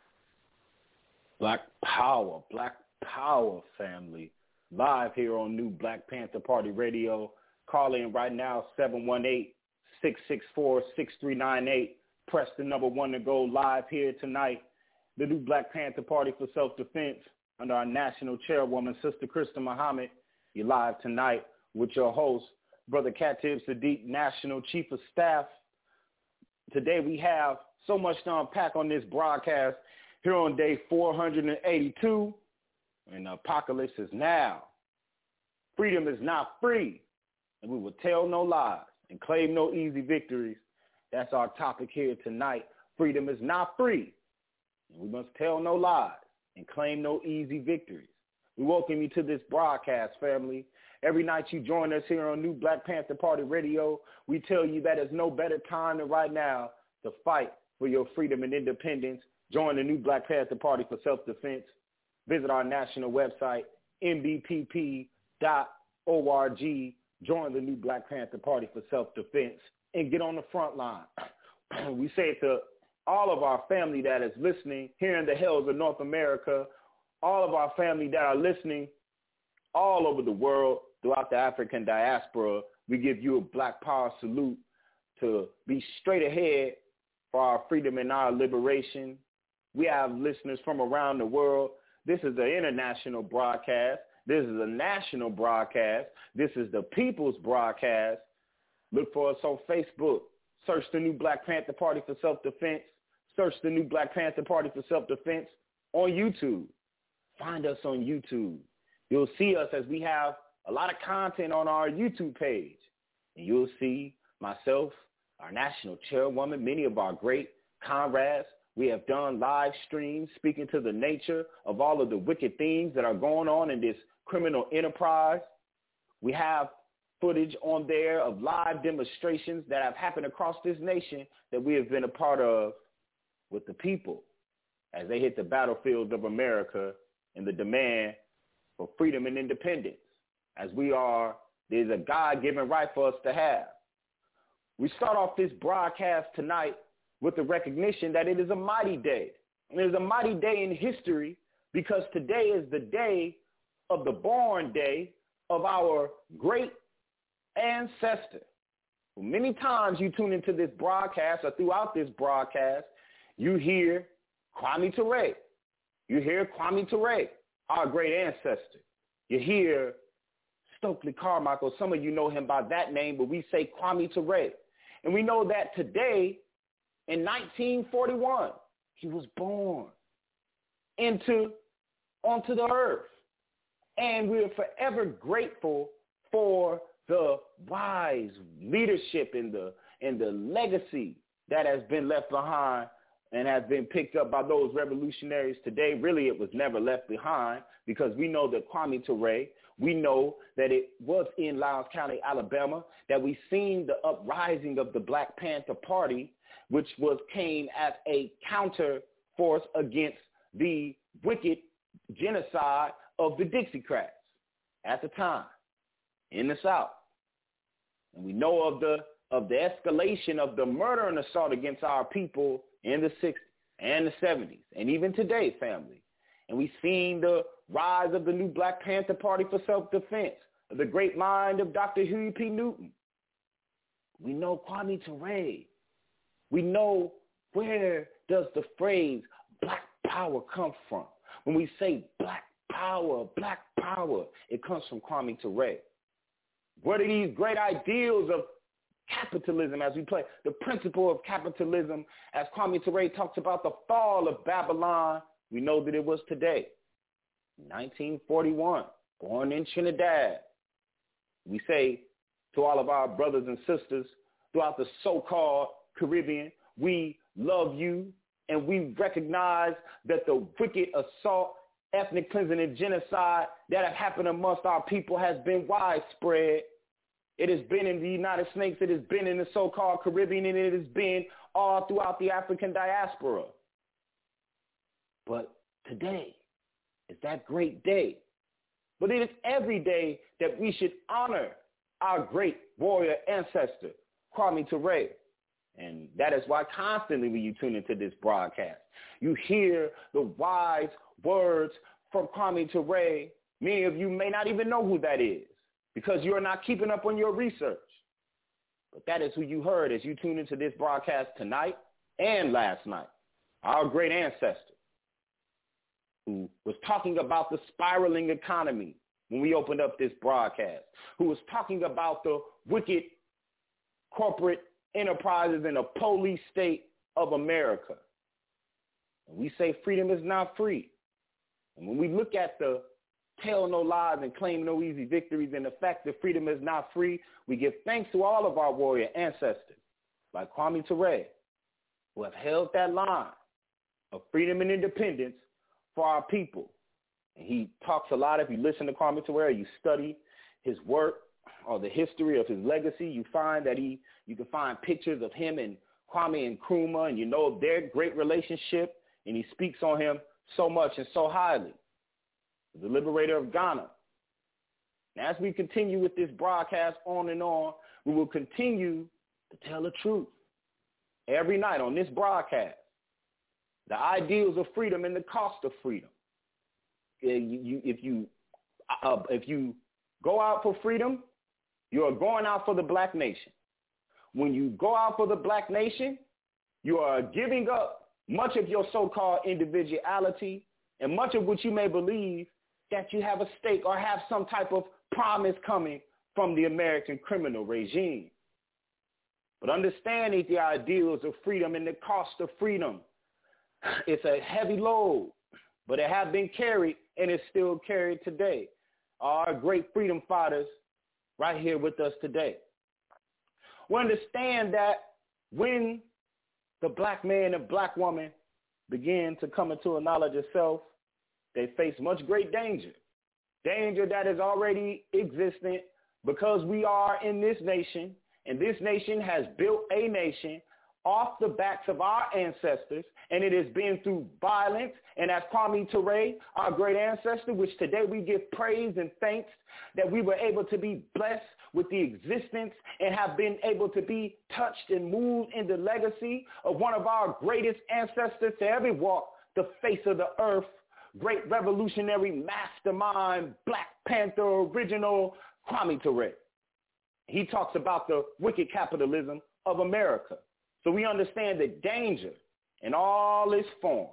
Black Power, Black Power family, live here on New Black Panther Party Radio. Call in right now, seven one eight, six six four, six three nine eight. Press the number one to go live here tonight. The New Black Panther Party for Self-Defense under our national chairwoman, Sister Krista Muhammad. You're live tonight with your host, Brother Khatib Sadiq, National Chief of Staff. Today we have so much to unpack on this broadcast. Here on day four hundred eighty-two, and the apocalypse is now. Freedom is not free, and we will tell no lies and claim no easy victories. That's our topic here tonight. Freedom is not free, and we must tell no lies and claim no easy victories. We welcome you to this broadcast, family. Every night you join us here on New Black Panther Party Radio, we tell you that there's no better time than right now to fight for your freedom and independence. Join the New Black Panther Party for Self-Defense. Visit our national website, M B P P dot org. Join the New Black Panther Party for Self-Defense and get on the front line. We say it to all of our family that is listening here in the hills of North America, all of our family that are listening all over the world, throughout the African diaspora. We give you a Black Power salute to be straight ahead for our freedom and our liberation. We have listeners from around the world. This is an international broadcast. This is a national broadcast. This is the people's broadcast. Look for us on Facebook. Search the New Black Panther Party for Self-Defense. Search the New Black Panther Party for Self-Defense on YouTube. Find us on YouTube. You'll see us as we have a lot of content on our YouTube page. And you'll see myself, our national chairwoman, many of our great comrades. We have done live streams speaking to the nature of all of the wicked things that are going on in this criminal enterprise. We have footage on there of live demonstrations that have happened across this nation that we have been a part of with the people as they hit the battlefield of America in the demand for freedom and independence. As we are, there's a God-given right for us to have. We start off this broadcast tonight with the recognition that it is a mighty day. And it is a mighty day in history because today is the day of the born day of our great ancestor. Well, many times you tune into this broadcast or throughout this broadcast, you hear Kwame Ture. You hear Kwame Ture, our great ancestor. You hear Stokely Carmichael. Some of you know him by that name, but we say Kwame Ture. And we know that today, in nineteen forty-one, he was born into onto the earth. And we're forever grateful for the wise leadership and the and the legacy that has been left behind and has been picked up by those revolutionaries today. Really, it was never left behind, because we know that Kwame Ture, we know that it was in Lowndes County, Alabama, that we seen the uprising of the Black Panther Party, which was came as a counter force against the wicked genocide of the Dixiecrats at the time in the South. And we know of the of the escalation of the murder and assault against our people in the sixties and the seventies, and even today, family. And we've seen the rise of the new Black Panther Party for self-defense, the great mind of Doctor Huey P. Newton. We know Kwame Ture. We know, where does the phrase Black Power come from? When we say Black Power, Black Power, it comes from Kwame Ture. What are these great ideals of capitalism, as we play the principle of capitalism, as Kwame Ture talks about the fall of Babylon? We know that it was today, nineteen forty-one, born in Trinidad. We say to all of our brothers and sisters throughout the so-called Caribbean, we love you, and we recognize that the wicked assault, ethnic cleansing, and genocide that have happened amongst our people has been widespread. It has been in the United States, it has been in the so-called Caribbean, and it has been all throughout the African diaspora. But today is that great day. But it is every day that we should honor our great warrior ancestor, Kwame Ture. And that is why constantly when you tune into this broadcast, you hear the wise words from Kwame Ture. Many of you may not even know who that is, because you are not keeping up on your research. But that is who you heard as you tune into this broadcast tonight and last night. Our great ancestor, who was talking about the spiraling economy when we opened up this broadcast, who was talking about the wicked corporate enterprises and the police state of America. And we say freedom is not free. And when we look at the tell no lies and claim no easy victories and the fact that freedom is not free, we give thanks to all of our warrior ancestors, like Kwame Ture, who have held that line of freedom and independence for our people. And he talks a lot. If you listen to Kwame Ture, you study his work or the history of his legacy, you find that he, you can find pictures of him and Kwame Nkrumah, and you know of their great relationship, and he speaks on him so much and so highly. The liberator of Ghana. And as we continue with this broadcast on and on, we will continue to tell the truth every night on this broadcast. The ideals of freedom and the cost of freedom. If you, uh, if you go out for freedom, you are going out for the black nation. When you go out for the black nation, you are giving up much of your so-called individuality and much of what you may believe that you have a stake or have some type of promise coming from the American criminal regime. But understanding the ideals of freedom and the cost of freedom, it's a heavy load, but it has been carried and is still carried today. Our great freedom fighters right here with us today. We understand that when the black man and black woman begin to come into a knowledge of self, they face much great danger, danger that is already existent because we are in this nation, and this nation has built a nation off the backs of our ancestors, and it has been through violence. And as Kwame Ture, our great ancestor, which today we give praise and thanks that we were able to be blessed with the existence and have been able to be touched and moved in the legacy of one of our greatest ancestors to ever walk the face of the earth, great revolutionary mastermind, Black Panther original, Kwame Ture. He talks about the wicked capitalism of America. So we understand that danger in all its forms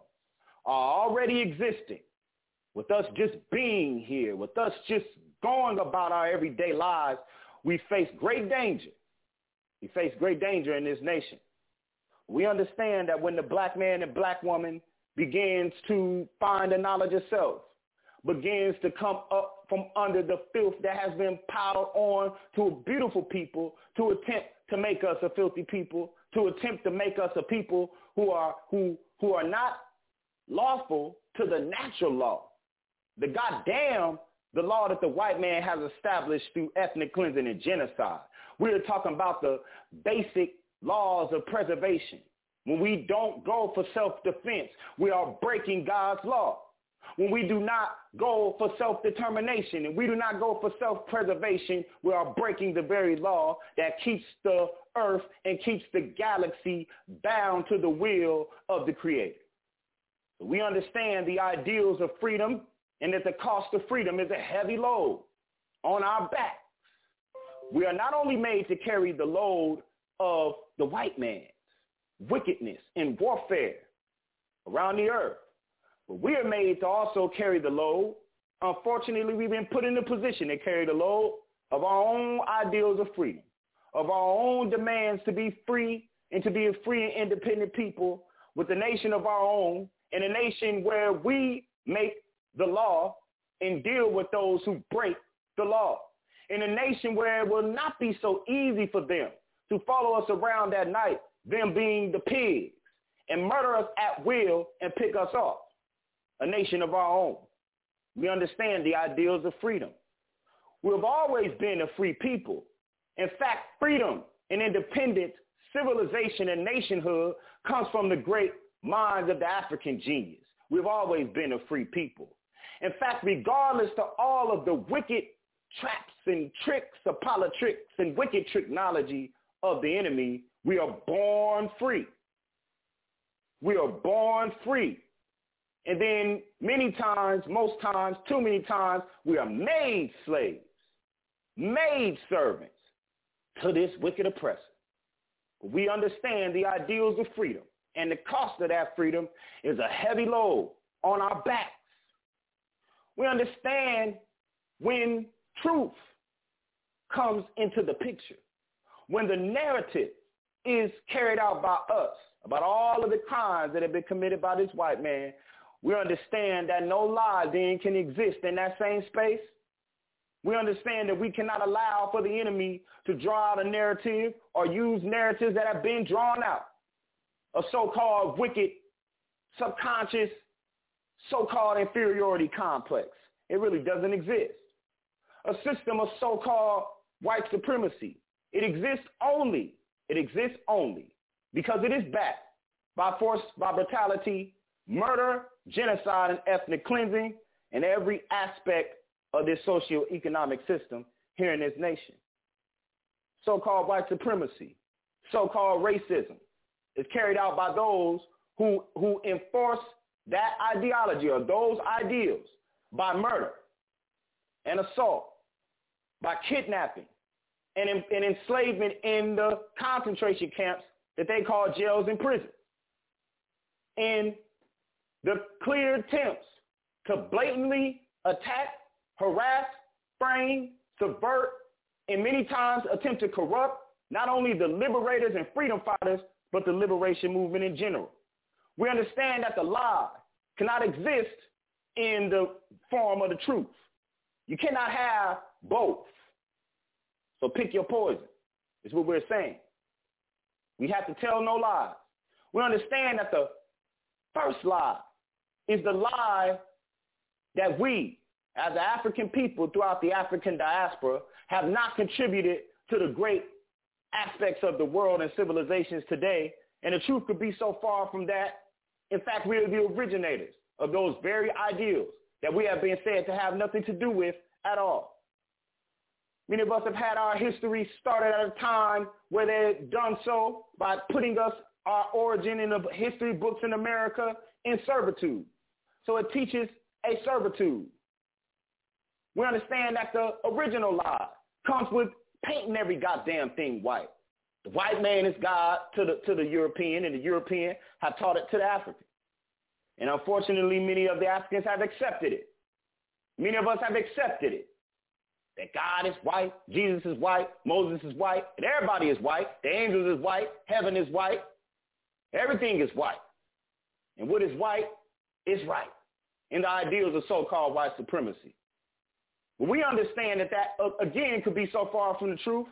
are already existing. With us just being here, with us just going about our everyday lives, we face great danger. We face great danger in this nation. We understand that when the black man and black woman begins to find the knowledge of self, begins to come up from under the filth that has been piled on to a beautiful people, to attempt to make us a filthy people, to attempt to make us a people who are who who are not lawful to the natural law. The goddamn the law that the white man has established through ethnic cleansing and genocide. We're talking about the basic laws of preservation. When we don't go for self-defense, we are breaking God's law. When we do not go for self-determination and we do not go for self-preservation, we are breaking the very law that keeps the earth and keeps the galaxy bound to the will of the Creator. So we understand the ideals of freedom and that the cost of freedom is a heavy load on our backs. We are not only made to carry the load of the white man's wickedness and warfare around the earth, but we are made to also carry the load. Unfortunately, we've been put in a position to carry the load of our own ideals of freedom, of our own demands to be free and to be a free and independent people with a nation of our own, and a nation where we make the law and deal with those who break the law. In a nation where it will not be so easy for them to follow us around at night, them being the pigs, and murder us at will and pick us off. A nation of our own. We understand the ideals of freedom. We've always been a free people. In fact, freedom and independent civilization and nationhood comes from the great minds of the African genius. We've always been a free people. In fact, regardless to all of the wicked traps and tricks, politics and wicked technology of the enemy, we are born free. We are born free. And then many times, most times, too many times, we are made slaves, made servants to this wicked oppressor. We understand the ideals of freedom, and the cost of that freedom is a heavy load on our backs. We understand when truth comes into the picture, when the narrative is carried out by us about all of the crimes that have been committed by this white man, we understand that no lie then can exist in that same space. We understand that we cannot allow for the enemy to draw out a narrative or use narratives that have been drawn out. A so-called wicked, subconscious, so-called inferiority complex. It really doesn't exist. A system of so-called white supremacy. It exists only, it exists only because it is backed by force, by brutality, murder, genocide, and ethnic cleansing, and every aspect of this socio-economic system here in this nation. So-called white supremacy, so-called racism is carried out by those who, who enforce that ideology or those ideals by murder and assault, by kidnapping and, and enslavement in the concentration camps that they call jails and prisons. And the clear attempts to blatantly attack, harass, frame, subvert, and many times attempt to corrupt not only the liberators and freedom fighters, but the liberation movement in general. We understand that the lie cannot exist in the form of the truth. You cannot have both. So pick your poison, is what we're saying. We have to tell no lies. We understand that the first lie is the lie that we, as the African people throughout the African diaspora, have not contributed to the great aspects of the world and civilizations today. And the truth could be so far from that. In fact, we are the originators of those very ideals that we have been said to have nothing to do with at all. Many of us have had our history started at a time where they had done so by putting us, our origin in the history books in America, in servitude. So it teaches a servitude. We understand that the original lie comes with painting every goddamn thing white. The white man is God to the to the European, and the European have taught it to the African. And unfortunately, many of the Africans have accepted it. Many of us have accepted it. That God is white, Jesus is white, Moses is white, and everybody is white. The angels is white, heaven is white. Everything is white. And what is white is right. And the ideals of so-called white supremacy. But we understand that that, uh, again, could be so far from the truth.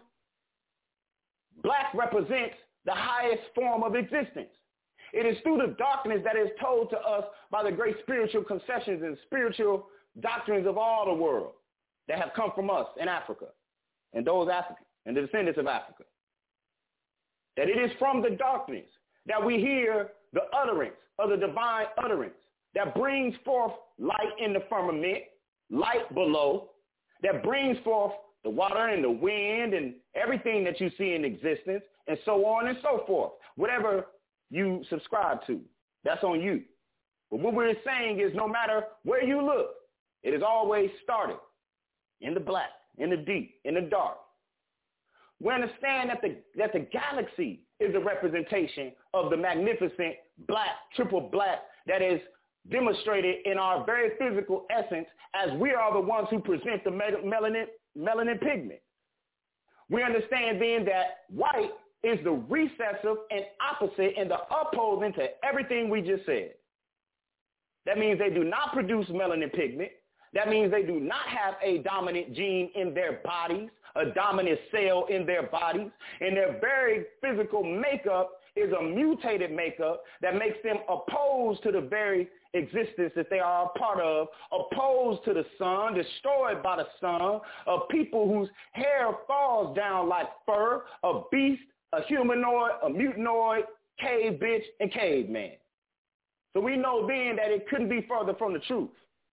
Black represents the highest form of existence. It is through the darkness that is told to us by the great spiritual concessions and spiritual doctrines of all the world that have come from us in Africa and those Africans and the descendants of Africa. That it is from the darkness that we hear the utterance of the divine utterance that brings forth light in the firmament, light below, that brings forth the water and the wind and everything that you see in existence, and so on and so forth. Whatever you subscribe to, that's on you. But what we're saying is no matter where you look, it is always started in the black, in the deep, in the dark. We understand that the, that the galaxy is a representation of the magnificent black, triple black that is demonstrated in our very physical essence as we are the ones who present the melanin, melanin pigment. We understand then that white is the recessive and opposite and the opposing to everything we just said. That means they do not produce melanin pigment. That means they do not have a dominant gene in their bodies, a dominant cell in their bodies, and their very physical makeup is a mutated makeup that makes them opposed to the very existence that they are a part of, opposed to the sun, destroyed by the sun, of people whose hair falls down like fur, a beast, a humanoid, a mutanoid, cave bitch, and caveman. So we know then that it couldn't be further from the truth.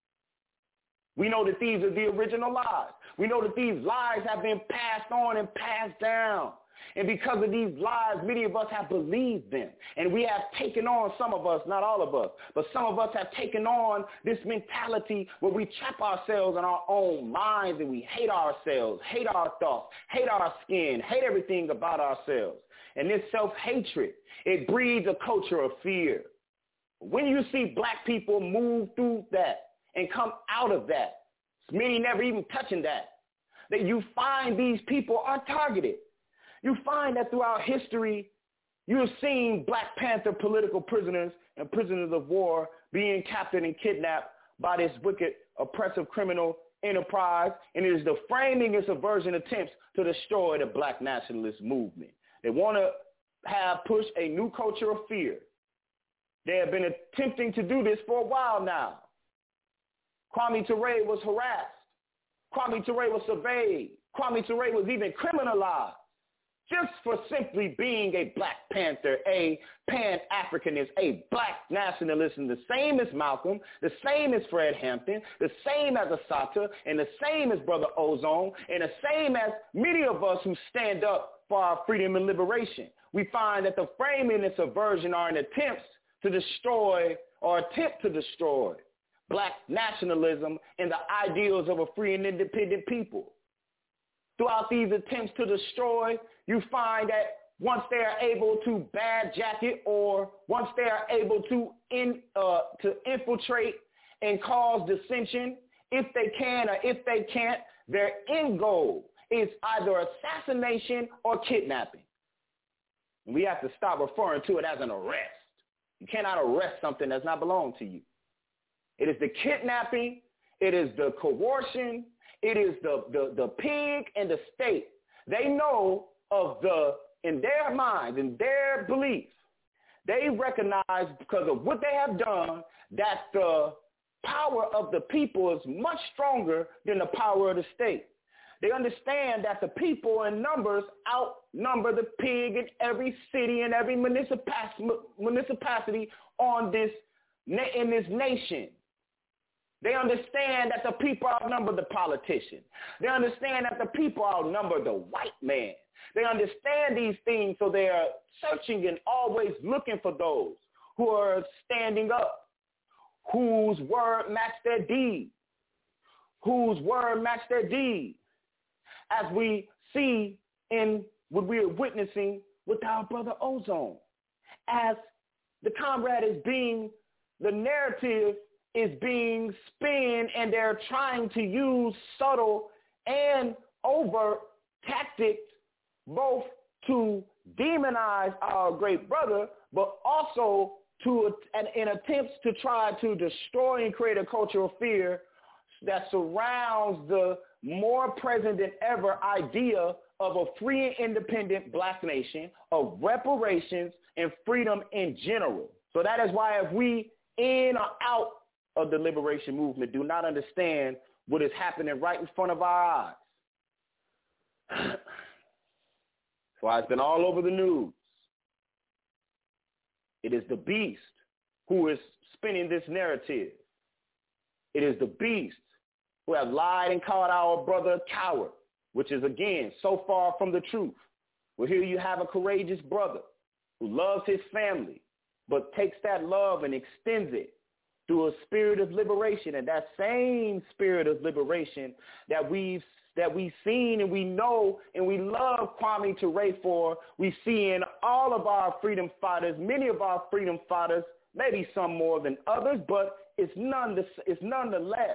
We know that these are the original lies. We know that these lies have been passed on and passed down. And because of these lies, many of us have believed them. And we have taken on, some of us, not all of us, but some of us have taken on this mentality where we trap ourselves in our own minds and we hate ourselves, hate our thoughts, hate our skin, hate everything about ourselves. And this self-hatred, it breeds a culture of fear. When you see black people move through that and come out of that, many never even touching that, that you find these people are targeted. You find that throughout history, you have seen Black Panther political prisoners and prisoners of war being captured and kidnapped by this wicked, oppressive criminal enterprise, and it is the framing and subversion attempts to destroy the black nationalist movement. They want to have pushed a new culture of fear. They have been attempting to do this for a while now. Kwame Ture was harassed. Kwame Ture was surveyed. Kwame Ture was even criminalized just for simply being a Black Panther, a Pan-Africanist, a black nationalist, and the same as Malcolm, the same as Fred Hampton, the same as Assata, and the same as Brother Ozone, and the same as many of us who stand up for our freedom and liberation. We find that the framing and subversion are an attempt to destroy or attempt to destroy black nationalism and the ideals of a free and independent people. Throughout these attempts to destroy, you find that once they are able to bad jacket or once they are able to in, uh, to infiltrate and cause dissension, if they can or if they can't, their end goal is either assassination or kidnapping. And we have to stop referring to it as an arrest. You cannot arrest something that's not belong to you. It is the kidnapping, it is the coercion, it is the, the, the pig and the state. They know of the, in their minds, in their beliefs, they recognize because of what they have done that the power of the people is much stronger than the power of the state. They understand that the people in numbers outnumber the pig in every city and every municipality on this, in this nation. They understand that the people outnumber the politician. They understand that the people outnumber the white man. They understand these things, so they are searching and always looking for those who are standing up, whose word match their deed, whose word match their deed. As we see in what we're witnessing with our brother Ozone. As the comrade is being, the narrative is being spun, and they're trying to use subtle and overt tactics both to demonize our great brother, but also to in attempts to try to destroy and create a culture of fear that surrounds the more present than ever idea of a free and independent black nation, of reparations and freedom in general. So that is why if we in or out of the liberation movement do not understand what is happening right in front of our eyes. That's why it's been all over the news. It is the beast who is spinning this narrative. It is the beast who have lied and called our brother a coward, which is, again, so far from the truth. Well, here you have a courageous brother who loves his family, but takes that love and extends it through a spirit of liberation. And that same spirit of liberation that we've that we've seen and we know and we love Kwame Ture for, we see in all of our freedom fighters, many of our freedom fighters, maybe some more than others, but it's, none, it's nonetheless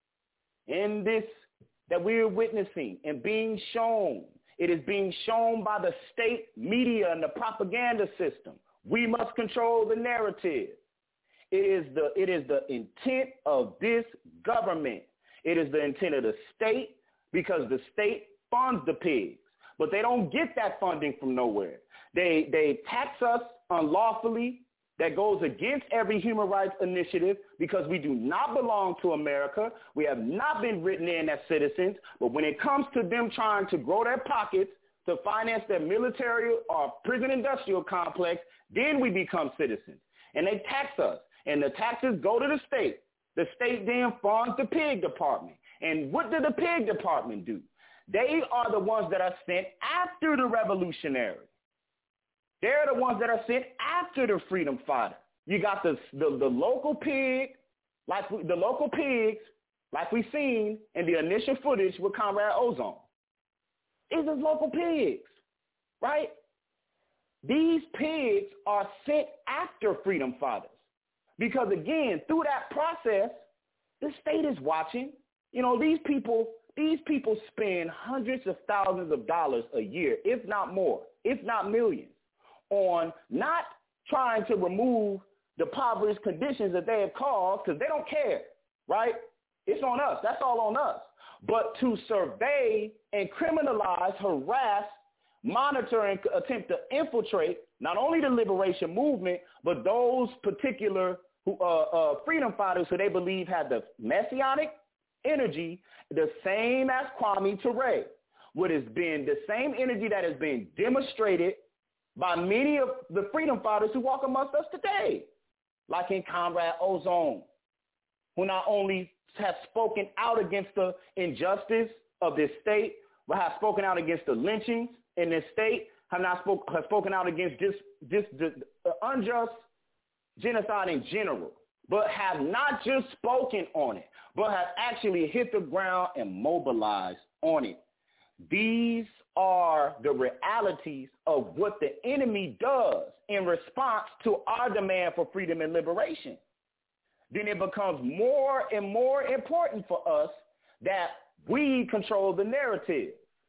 in this that we're witnessing and being shown. It is being shown by the state media and the propaganda system. We must control the narrative. It is the, it is the intent of this government. It is the intent of the state, because the state funds the pigs. But they don't get that funding from nowhere. They, they tax us unlawfully. That goes against every human rights initiative because we do not belong to America. We have not been written in as citizens. But when it comes to them trying to grow their pockets to finance their military or prison industrial complex, then we become citizens. And they tax us. And the taxes go to the state. The state then funds the pig department. And what did the pig department do? They are the ones that are sent after the revolutionary. They're the ones that are sent after the freedom fighter. You got the, the, the local pig, like we, the local pigs, like we seen in the initial footage with Comrade Ozone. These are local pigs, right? These pigs are sent after freedom fighters. Because again, through that process, the state is watching. You know, these people, these people spend hundreds of thousands of dollars a year, if not more, if not millions, on not trying to remove the impoverished conditions that they have caused, because they don't care, right? It's on us. That's all on us. But to survey and criminalize, harass, monitor, and attempt to infiltrate not only the liberation movement, but those particular who, uh, uh, freedom fighters who they believe had the messianic energy, the same as Kwame Ture, what has been the same energy that has been demonstrated by many of the freedom fighters who walk amongst us today, like in Comrade Ozone, who not only has spoken out against the injustice of this state, but have spoken out against the lynchings in this state, have not spoke, have spoken out against just, just the uh, unjust genocide in general, but have not just spoken on it, but have actually hit the ground and mobilized on it. These are the realities of what the enemy does in response to our demand for freedom and liberation. Then it becomes more and more important for us that we control the narrative.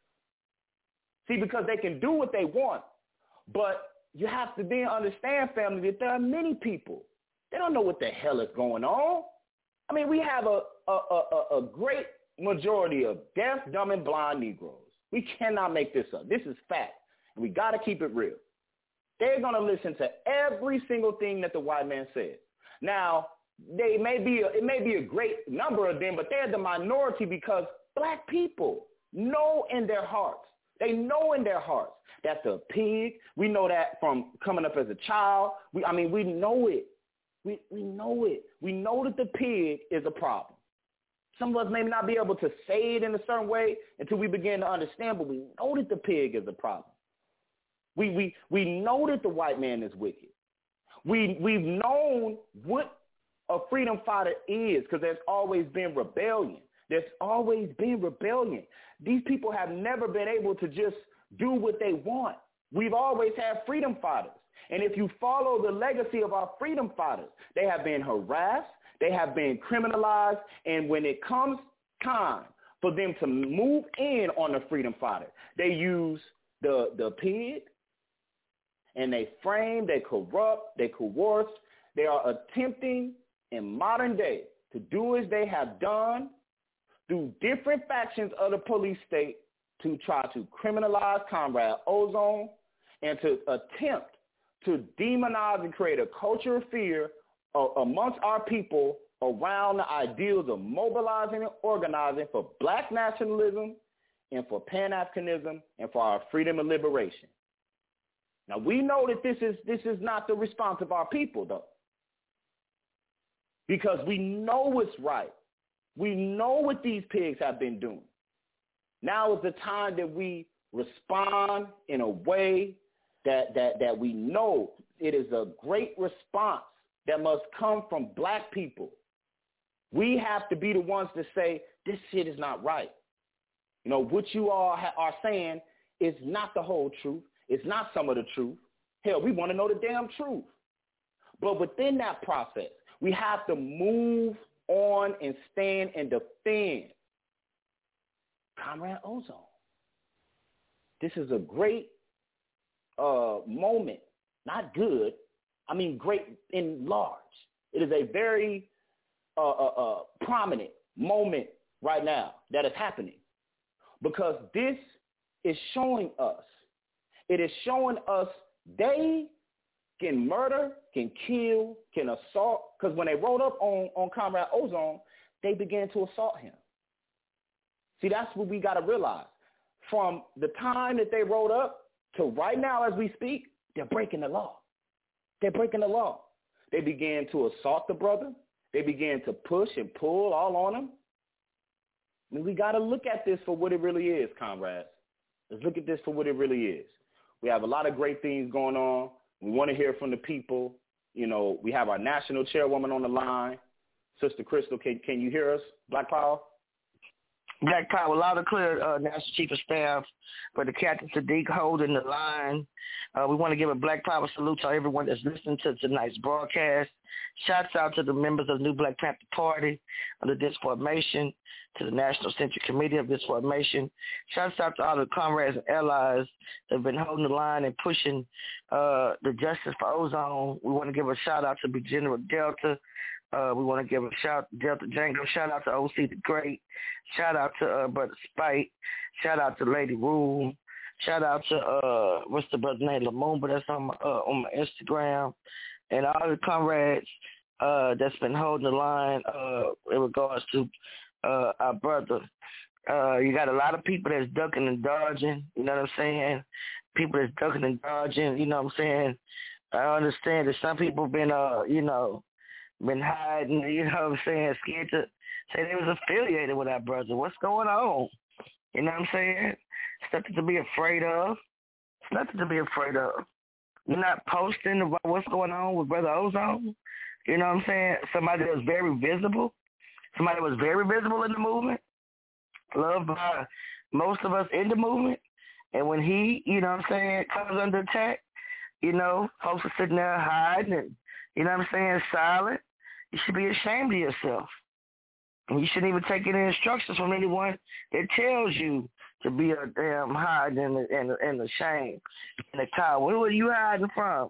See, because they can do what they want, but you have to then understand, family, that there are many people. They don't know what the hell is going on. I mean, we have a, a, a, a great majority of deaf, dumb, and blind Negroes. We cannot make this up. This is fact, and we got to keep it real. They're going to listen to every single thing that the white man says. Now, they may be a, it may be a great number of them, but they're the minority because black people know in their hearts. They know in their hearts that the pig, we know that from coming up as a child. We, I mean, we know it. We, we know it. We know that the pig is a problem. Some of us may not be able to say it in a certain way until we begin to understand, but we know that the pig is a problem. We, we, we know that the white man is wicked. We, we've known what a freedom fighter is because there's always been rebellion. There's always been rebellion. These people have never been able to just do what they want. We've always had freedom fighters. And if you follow the legacy of our freedom fighters, they have been harassed, they have been criminalized, and when it comes time for them to move in on the freedom fighter, they use the, the pig, and they frame, they corrupt, they coerce. They are attempting in modern day to do as they have done through different factions of the police state to try to criminalize Comrade Ozone and to attempt to demonize and create a culture of fear uh, amongst our people around the ideals of mobilizing and organizing for black nationalism and for Pan-Africanism and for our freedom and liberation. Now, we know that this is this is not the response of our people, though, because we know what's right. We know what these pigs have been doing. Now is the time that we respond in a way that, that, that we know it is a great response that must come from black people. We have to be the ones to say, this shit is not right. You know, what you all ha- are saying is not the whole truth. It's not some of the truth. Hell, we want to know the damn truth. But within that process, we have to move on and stand and defend Comrade Ozone. This is a great uh, moment, not good, I mean great in large. It is a very uh, uh, uh, prominent moment right now that is happening because this is showing us, it is showing us they can murder, can kill, can assault, because when they rolled up on, on Comrade Ozone, they began to assault him. See, that's what we got to realize. From the time that they rolled up to right now as we speak, they're breaking the law. They're breaking the law. They began to assault the brother. They began to push and pull all on him. I mean, we got to look at this for what it really is, comrades. Let's look at this for what it really is. We have a lot of great things going on. We want to hear from the people. You know, we have our national chairwoman on the line. Sister Crystal, can, can you hear us? Black Power? Black Power, loud and clear, uh, National Chief of Staff, Brother Captain Sadiq holding the line. Uh, we want to give a Black Power salute to everyone that's listening to tonight's broadcast. Shouts out to the members of the New Black Panther Party under this formation, to the National Central Committee of this formation. Shouts out to all the comrades and allies that have been holding the line and pushing uh, the justice for Ozone. We want to give a shout out to Big General Delta. Uh, we want to give a shout Delta Django. Shout out to O C the Great. Shout out to uh, Brother Spite. Shout out to Lady Rule. Shout out to uh, what's the brother name? Lamumba. That's on my uh, on my Instagram. And all the comrades uh, that's been holding the line uh, in regards to uh, our brother. Uh, you got a lot of people that's ducking and dodging. You know what I'm saying? People that's ducking and dodging. You know what I'm saying? I understand that some people been uh, you know. been hiding, you know what I'm saying, scared to say they was affiliated with our brother. What's going on? You know what I'm saying? It's nothing to be afraid of. It's nothing to be afraid of. You're not posting about what's going on with Brother Ozone. You know what I'm saying? Somebody that was very visible. Somebody that was very visible in the movement. Loved by most of us in the movement. And when he, you know what I'm saying, comes under attack, you know, folks are sitting there hiding and, you know what I'm saying, silent. You should be ashamed of yourself. And you shouldn't even take any instructions from anyone that tells you to be a damn hiding and and and ashamed and a coward. Who are you hiding from?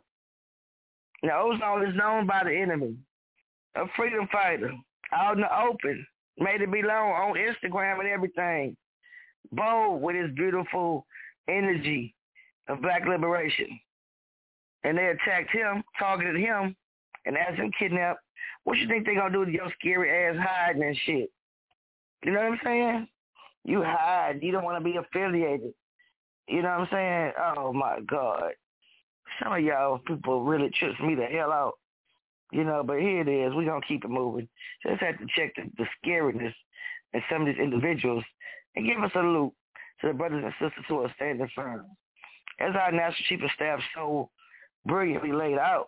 Now, Ozone is known by the enemy, a freedom fighter, out in the open, made it be known on Instagram and everything, bold with his beautiful energy of black liberation. And they attacked him, targeted him, and asked him kidnapped. What you think they gonna do to your scary ass hiding and shit? You know what I'm saying? You hide. You don't want to be affiliated. You know what I'm saying? Oh, my God. Some of y'all people really trips me the hell out. You know, but here it is. We're going to keep it moving. Just have to check the, the scariness in some of these individuals and give us a salute to the brothers and sisters who are standing firm. As our National Chief of Staff so brilliantly laid out,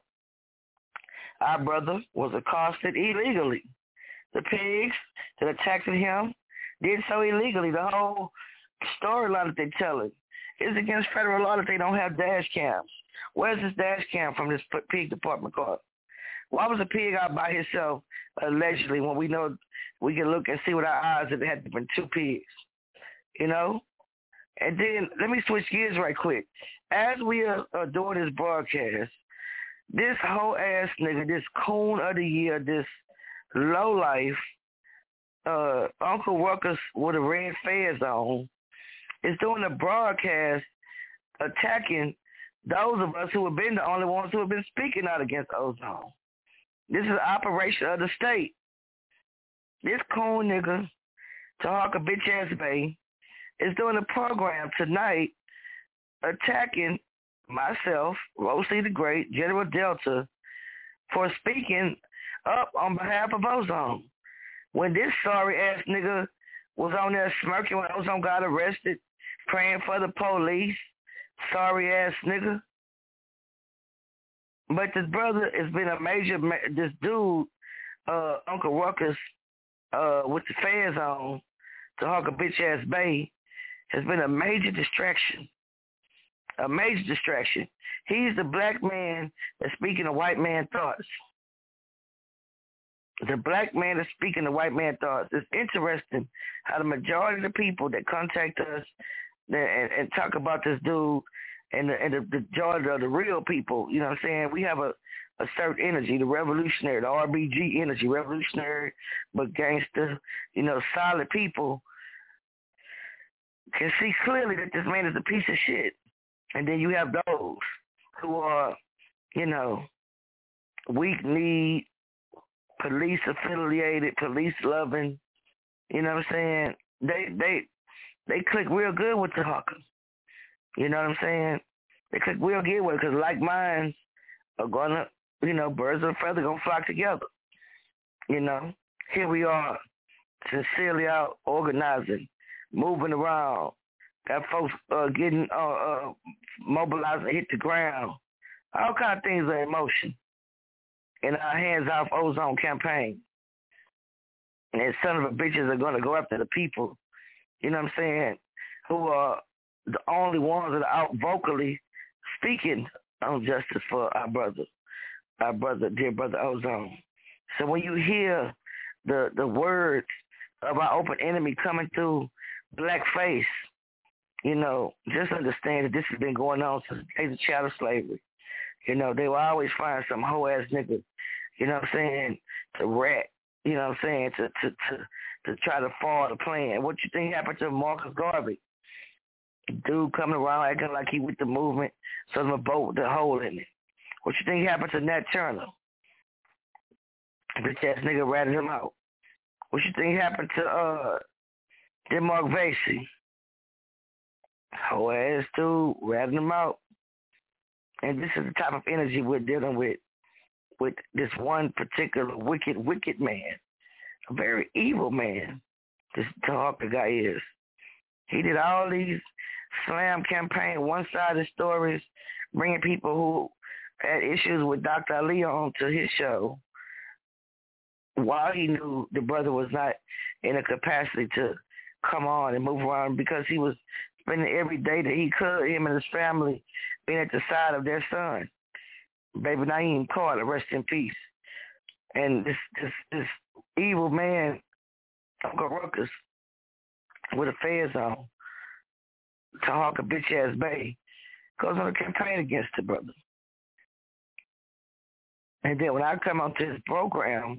our brother was accosted illegally. The pigs that attacked him did so illegally. The whole storyline that they're telling is against federal law that they don't have dash cams. Where's this dash cam from this pig department car? Why was a pig out by himself, allegedly, when we know we can look and see with our eyes that it had been two pigs? You know? And then, let me switch gears right quick. As we are, are doing this broadcast, this whole ass nigga, this coon of the year, this lowlife, uh, Uncle Ruckus with a red fez on, is doing a broadcast attacking those of us who have been the only ones who have been speaking out against ozone. This is an operation of the state. This coon nigga, Tahaka bitch ass bay, is doing a program tonight attacking myself, Rosie the Great, General Delta, for speaking up on behalf of ozone. When this sorry ass nigga was on there smirking when ozone got arrested, praying for the police, sorry ass nigga. But this brother has been a major, this dude, uh, Uncle Ruckus, uh, with the fans on, Tahaka bitch ass bay, has been a major distraction. A major distraction. He's the black man that's speaking the white man thoughts. The black man that's speaking the white man thoughts. It's interesting how the majority of the people that contact us and, and talk about this dude and the, and the, the majority of the real people, you know what I'm saying? We have a, a certain energy, the revolutionary, the R B G energy, revolutionary but gangster, you know, solid people can see clearly that this man is a piece of shit. And then you have those who are, you know, weak-kneed, police-affiliated, police-loving, you know what I'm saying? They they they click real good with the hawker. You know what I'm saying? They click real good with it because like minds are going to, you know, birds of a feather going to flock together. You know, here we are, sincerely out organizing, moving around. Got folks uh, getting uh, uh, mobilized and hit the ground. All kind of things are in motion in our Hands Off Ozone campaign. And son of a bitches are going to go after the people, you know what I'm saying, who are the only ones that are out vocally speaking on justice for our brother, our brother, dear brother Ozone. So when you hear the, the words of our open enemy coming through blackface, you know, just understand that this has been going on since the days of chattel slavery. You know, they will always find some hoe-ass nigga, you know what I'm saying, to rat, you know what I'm saying, to to to, to try to fall the plan. What you think happened to Marcus Garvey? Dude coming around acting like he with the movement, so I'm a boat with a hole in it. What you think happened to Nat Turner? Bitch ass nigga ratted him out. What you think happened to uh Denmark Vesey? Whole ass dude ratting him out. And this is the type of energy we're dealing with with this one particular wicked, wicked man. A very evil man, this Tahaka guy is. He did all these slam campaign, one-sided stories, bringing people who had issues with Doctor Ali on to his show while he knew the brother was not in a capacity to come on and move around because he was spending every day that he could, him and his family, being at the side of their son, Baby Naeem Carter, rest in peace. And this this this evil man, Uncle Ruckus, with a fez on, Tahaka bitch ass bay, goes on a campaign against the brother. And then when I come onto his program,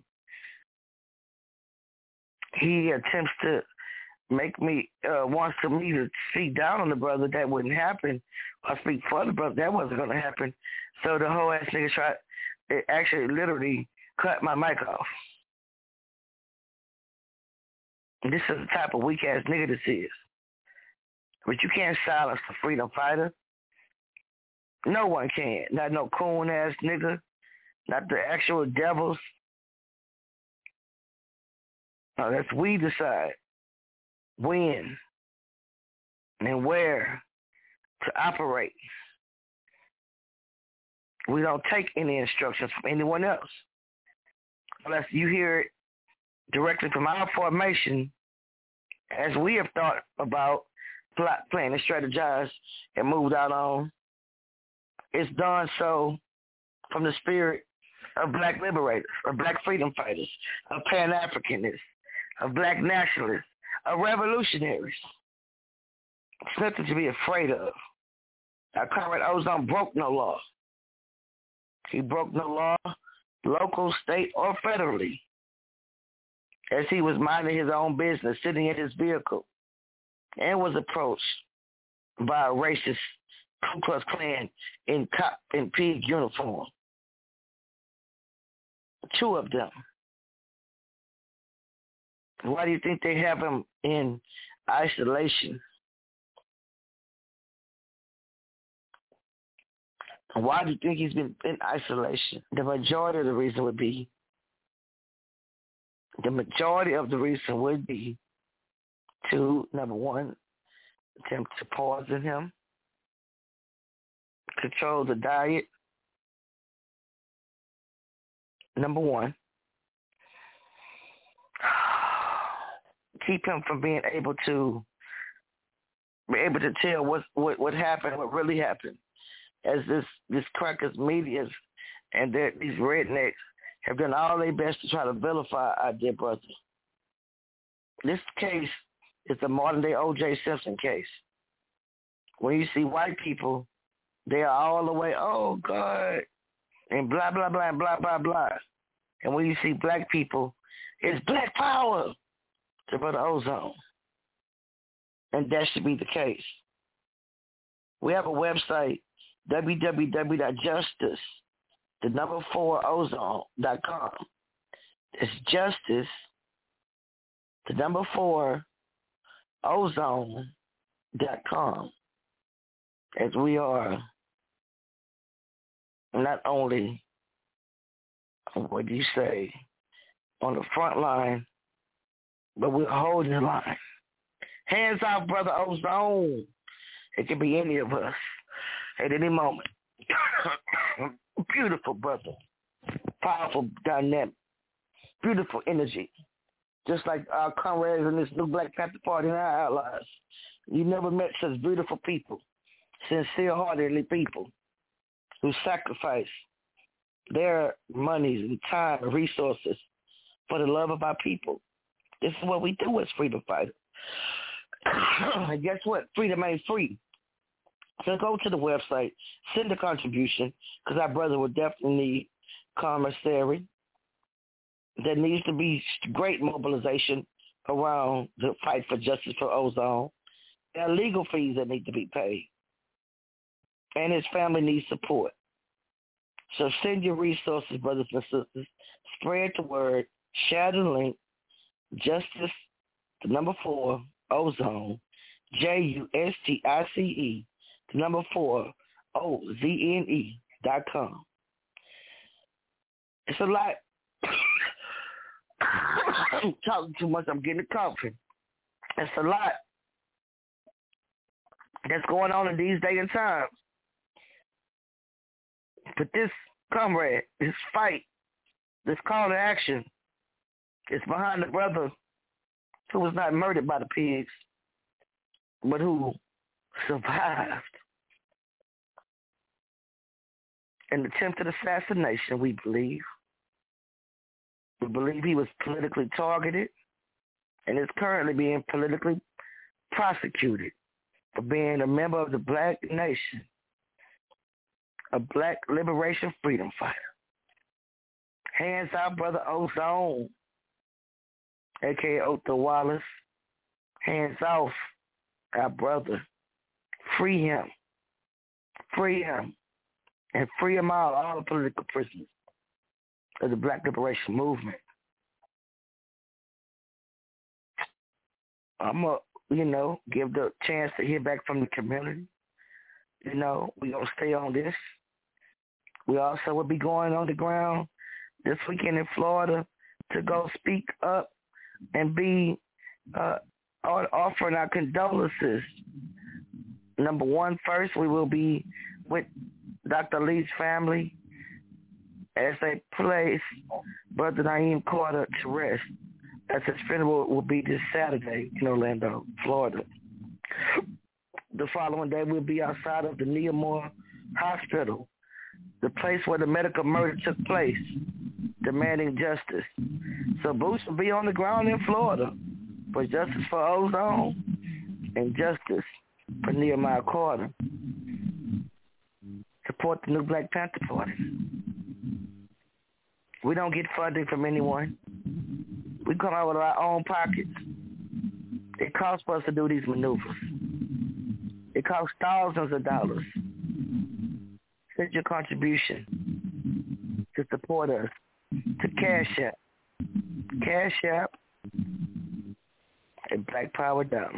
he attempts to make me, uh, wants to me to speak down on the brother. That wouldn't happen. I speak for the brother. That wasn't going to happen. So the whole ass nigga tried, it actually literally cut my mic off. And this is the type of weak ass nigga this is. But you can't silence the freedom fighter. No one can. Not no coon ass nigga. Not the actual devils. No, that's we decide when and where to operate. We don't take any instructions from anyone else. Unless you hear it directly from our formation as we have thought about, plot, plan, and strategized and moved out on, it's done so from the spirit of black liberators, of black freedom fighters, of Pan-Africanists, of black nationalists, of revolutionaries. It's nothing to be afraid of. Our Comrade Ozone broke no law. He broke no law, local, state, or federally, as he was minding his own business, sitting in his vehicle, and was approached by a racist Ku Klux Klan in cop and pig uniform. Two of them. Why do you think they have him in isolation? Why do you think he's been in isolation? The majority of the reason would be, the majority of the reason would be to, number one, attempt to poison him, control the diet, number one, keep him from being able to be able to tell what what, what happened, what really happened. As this, this crackers medias and these rednecks have done all their best to try to vilify our dear brother. This case is the modern-day O J Simpson case. When you see white people, they are all the way, oh, God, and blah, blah, blah, blah, blah, blah. And when you see black people, it's black power to Brother Ozone. And that should be the case. We have a website, w w w dot justice, the number four ozone dot com. It's justice, the number four ozone dot com. As we are not only, what do you say, on the front line, but we're holding the line. Hands out, Brother Ozone. It could be any of us at any moment. Beautiful brother. Powerful, dynamic. Beautiful energy. Just like our comrades in this new Black Panther Party and our allies. You never met such beautiful people. Sincere-heartedly people who sacrifice their monies and time and resources for the love of our people. This is what we do as freedom fighters. And guess what? Freedom ain't free. So go to the website, send a contribution, because our brother will definitely need commissary. There needs to be great mobilization around the fight for justice for Ozone. There are legal fees that need to be paid. And his family needs support. So send your resources, brothers and sisters. Spread the word. Share the link. Justice, the number four, Ozone, J U S T I C E, the number four, O Z N E dot com. It's a lot. I'm talking too much. I'm getting a coffee. It's a lot that's going on in these days and times. But this comrade, this fight, this call to action is behind the brother who was not murdered by the pigs, but who survived an attempted assassination, we believe. We believe he was politically targeted and is currently being politically prosecuted for being a member of the Black Nation, a Black liberation freedom fighter. Hands out, Brother Ozone, a k a. Otho Wallace. Hands off, our brother. Free him. Free him. And free him out, all the political prisoners of the Black liberation movement. I'm going to, you know, give the chance to hear back from the community. You know, we're going to stay on this. We also will be going on the ground this weekend in Florida to go speak up and be uh, offering our condolences. Number one, first, we will be with Doctor Lee's family as they place Brother Naeem Carter to rest as his funeral will be this Saturday in Orlando, Florida. The following day, we'll be outside of the Neomore Hospital, the place where the medical murder took place, demanding justice. So Boots will be on the ground in Florida for justice for Ozone and justice for Nehemiah Carter. Support the new Black Panther Party. We don't get funding from anyone. We come out with our own pockets. It costs for us to do these maneuvers. It costs thousands of dollars. Send your contribution to support us to Cash App. Cash App and Black Power Dollar.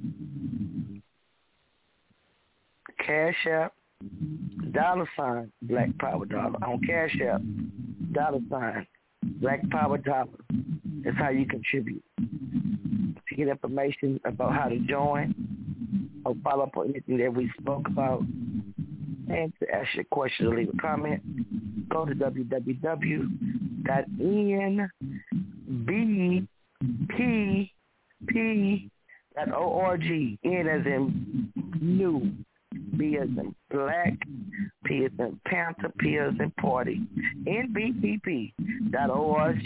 Cash App, dollar sign, Black Power Dollar. On Cash App, dollar sign, Black Power Dollar. That's how you contribute. To get information about how to join or follow up on anything that we spoke about, and to ask your question or leave a comment, go to w w w dot n b p p dot org. N as in new, B as in black, P as in Panther, P as in party. N B P P dot org.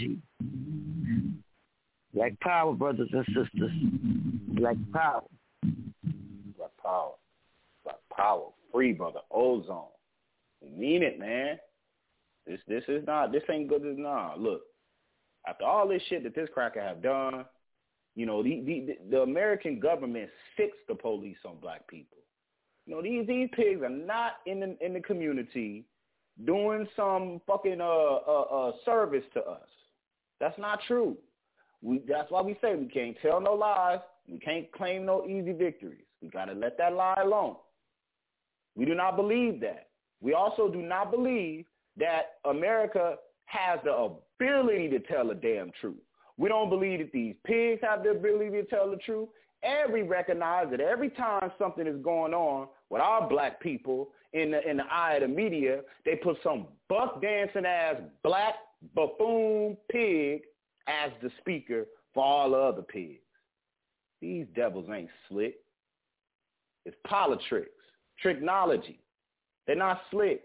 Black Power, brothers and sisters. Black Power. Black Power. Black Power. Free, brother. Ozone. We mean it, man. This this is not, this ain't good as nah. Look, after all this shit that this cracker have done, you know, the the, the American government sicks the police on black people. You know, these these pigs are not in the in the community doing some fucking uh uh, uh service to us. That's not true. We that's why we say we can't tell no lies. We can't claim no easy victories. We gotta let that lie alone. We do not believe that. We also do not believe that America has the ability to tell the damn truth. We don't believe that these pigs have the ability to tell the truth. And we recognize that every time something is going on with our black people in the in the eye of the media, they put some buck dancing ass black buffoon pig as the speaker for all the other pigs. These devils ain't slick. It's politricks, tricknology. They're not slick.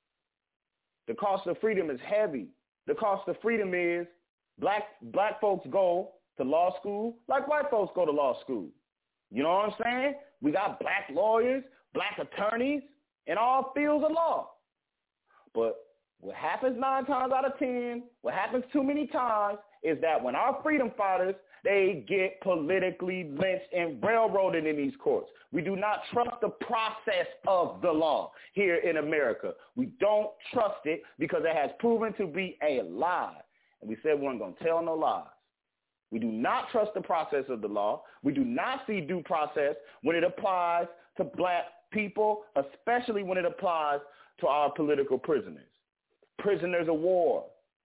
The cost of freedom is heavy. The cost of freedom is black black folks go to law school like white folks go to law school. You know what I'm saying? We got black lawyers, black attorneys in all fields of law. But what happens nine times out of ten, what happens too many times, is that when our freedom fighters, they get politically lynched and railroaded in these courts. We do not trust the process of the law here in America. We don't trust it because it has proven to be a lie. And we said we weren't going to tell no lies. We do not trust the process of the law. We do not see due process when it applies to black people, especially when it applies to our political prisoners. Prisoners of war.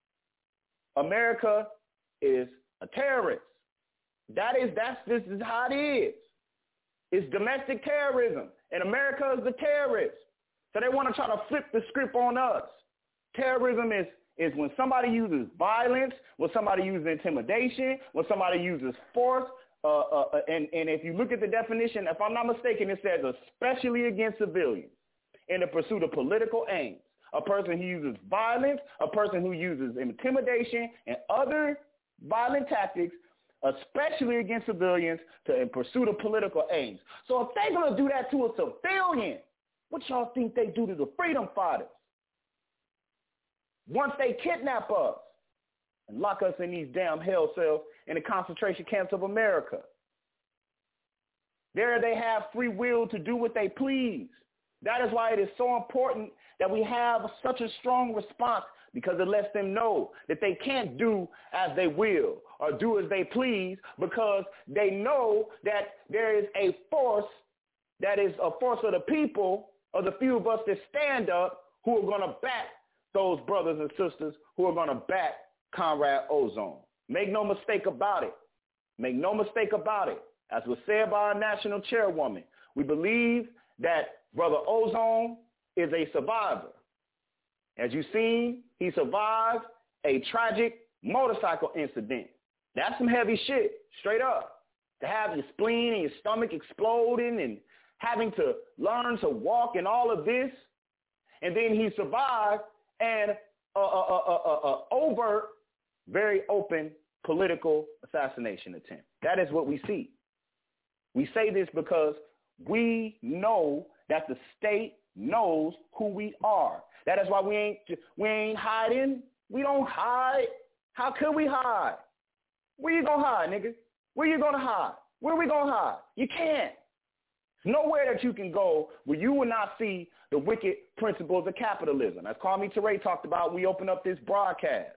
America is a terrorist. That is, that's, this is how it is. It's domestic terrorism, and America is the terrorist. So they want to try to flip the script on us. Terrorism is, is when somebody uses violence, when somebody uses intimidation, when somebody uses force, uh, uh, and, and if you look at the definition, if I'm not mistaken, it says especially against civilians in the pursuit of political aims. A person who uses violence, a person who uses intimidation and other violent tactics, especially against civilians, to in pursuit of political aims. So if they're going to do that to a civilian, what y'all think they do to the freedom fighters? Once they kidnap us and lock us in these damn hell cells in the concentration camps of America. There they have free will to do what they please. That is why it is so important that we have such a strong response, because it lets them know that they can't do as they will or do as they please, because they know that there is a force that is a force of the people, or the few of us that stand up, who are going to back those brothers and sisters who are going to back Comrade Ozone. Make no mistake about it. Make no mistake about it. As was said by our national chairwoman, we believe that Brother Ozone is a survivor. As you've seen, he survived a tragic motorcycle incident. That's some heavy shit, straight up. To have your spleen and your stomach exploding and having to learn to walk and all of this. And then he survived and a, a, a, a, a overt, very open political assassination attempt. That is what we see. We say this because we know that the state knows who we are. That is why we ain't we ain't hiding. We don't hide. How could we hide? Where you gonna hide, nigga? Where you gonna hide? Where we gonna hide? You can't. There's nowhere that you can go where you will not see the wicked principles of capitalism. As Kwame Ture talked about, we open up this broadcast.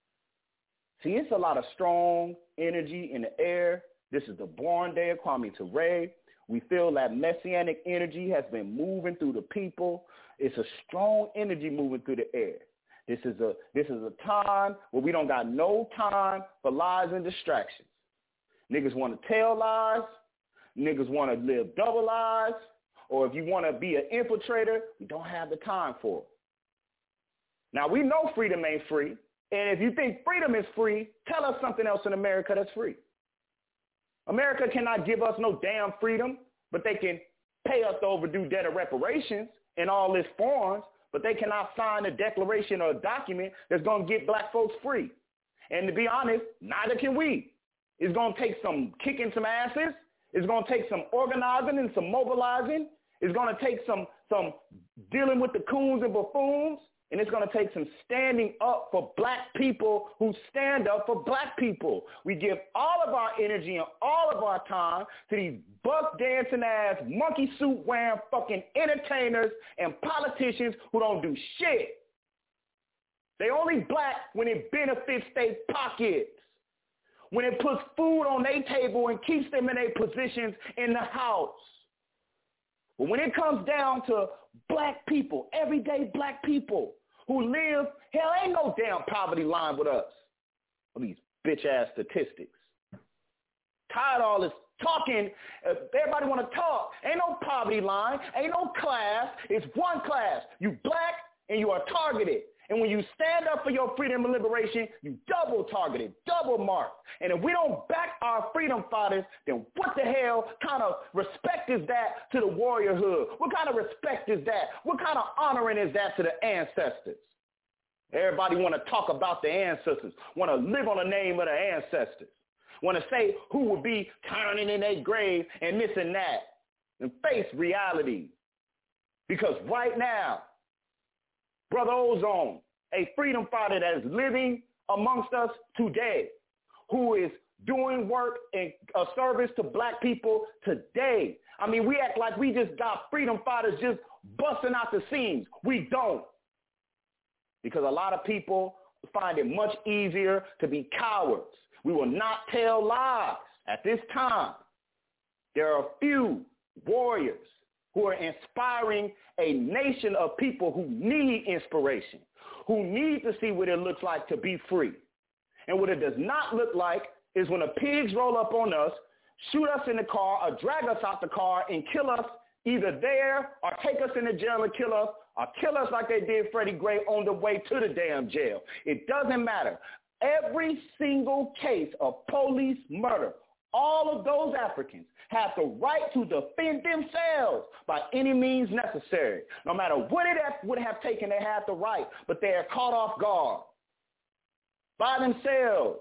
See, it's a lot of strong energy in the air. This is the born day of Kwame Ture. We feel that messianic energy has been moving through the people. It's a strong energy moving through the air. This is a this is a time where we don't got no time for lies and distractions. Niggas want to tell lies. Niggas want to live double lives. Or if you want to be an infiltrator, we don't have the time for it. Now, we know freedom ain't free. And if you think freedom is free, tell us something else in America that's free. America cannot give us no damn freedom, but they can pay us the overdue debt of reparations in all its forms, but they cannot sign a declaration or a document that's going to get black folks free. And to be honest, neither can we. It's going to take some kicking some asses. It's going to take some organizing and some mobilizing. It's going to take some, some dealing with the coons and buffoons. And it's going to take some standing up for black people who stand up for black people. We give all of our energy and all of our time to these buck dancing ass, monkey suit wearing fucking entertainers and politicians who don't do shit. They only black when it benefits their pockets, when it puts food on their table and keeps them in their positions in the house. But when it comes down to black people, everyday black people who live, hell, ain't no damn poverty line with us. Well, these bitch-ass statistics. Tired of all this talking. Uh, everybody want to talk. Ain't no poverty line. Ain't no class. It's one class. You black and you are targeted. And when you stand up for your freedom and liberation, you double targeted, double marked. And if we don't back our freedom fighters, then what the hell kind of respect is that to the warriorhood? What kind of respect is that? What kind of honoring is that to the ancestors? Everybody want to talk about the ancestors, want to live on the name of the ancestors, want to say who would be turning in their grave and this and that, and face reality. Because right now, Brother Ozone, a freedom fighter that is living amongst us today, who is doing work in a service to black people today. I mean, we act like we just got freedom fighters just busting out the seams. We don't. Because a lot of people find it much easier to be cowards. We will not tell lies at this time. There are a few warriors who are inspiring a nation of people who need inspiration, who need to see what it looks like to be free. And what it does not look like is when the pigs roll up on us, shoot us in the car, or drag us out the car and kill us either there or take us into jail and kill us, or kill us like they did Freddie Gray on the way to the damn jail. It doesn't matter. Every single case of police murder, all of those Africans have the right to defend themselves by any means necessary. No matter what it would have taken, they have the right, but they are caught off guard by themselves,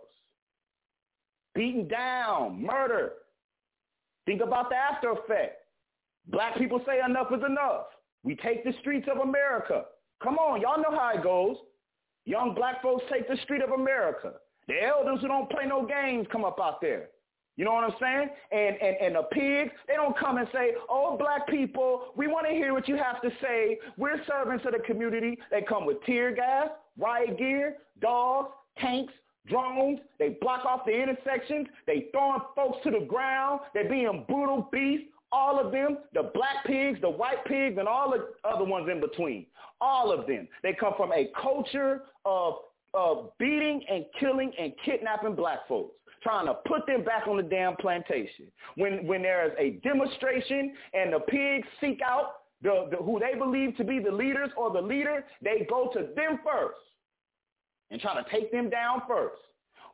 beaten down, murdered. Think about the after effect. Black people say enough is enough. We take the streets of America. Come on, y'all know how it goes. Young black folks take the street of America. The elders who don't play no games come up out there. You know what I'm saying? And, and and the pigs, they don't come and say, oh, black people, we want to hear what you have to say. We're servants of the community. They come with tear gas, riot gear, dogs, tanks, drones. They block off the intersections. They throwing folks to the ground. They're being brutal beasts. All of them, the black pigs, the white pigs, and all the other ones in between. All of them. They come from a culture of, of beating and killing and kidnapping black folks, trying to put them back on the damn plantation. When when there is a demonstration and the pigs seek out the, the who they believe to be the leaders or the leader, they go to them first and try to take them down first.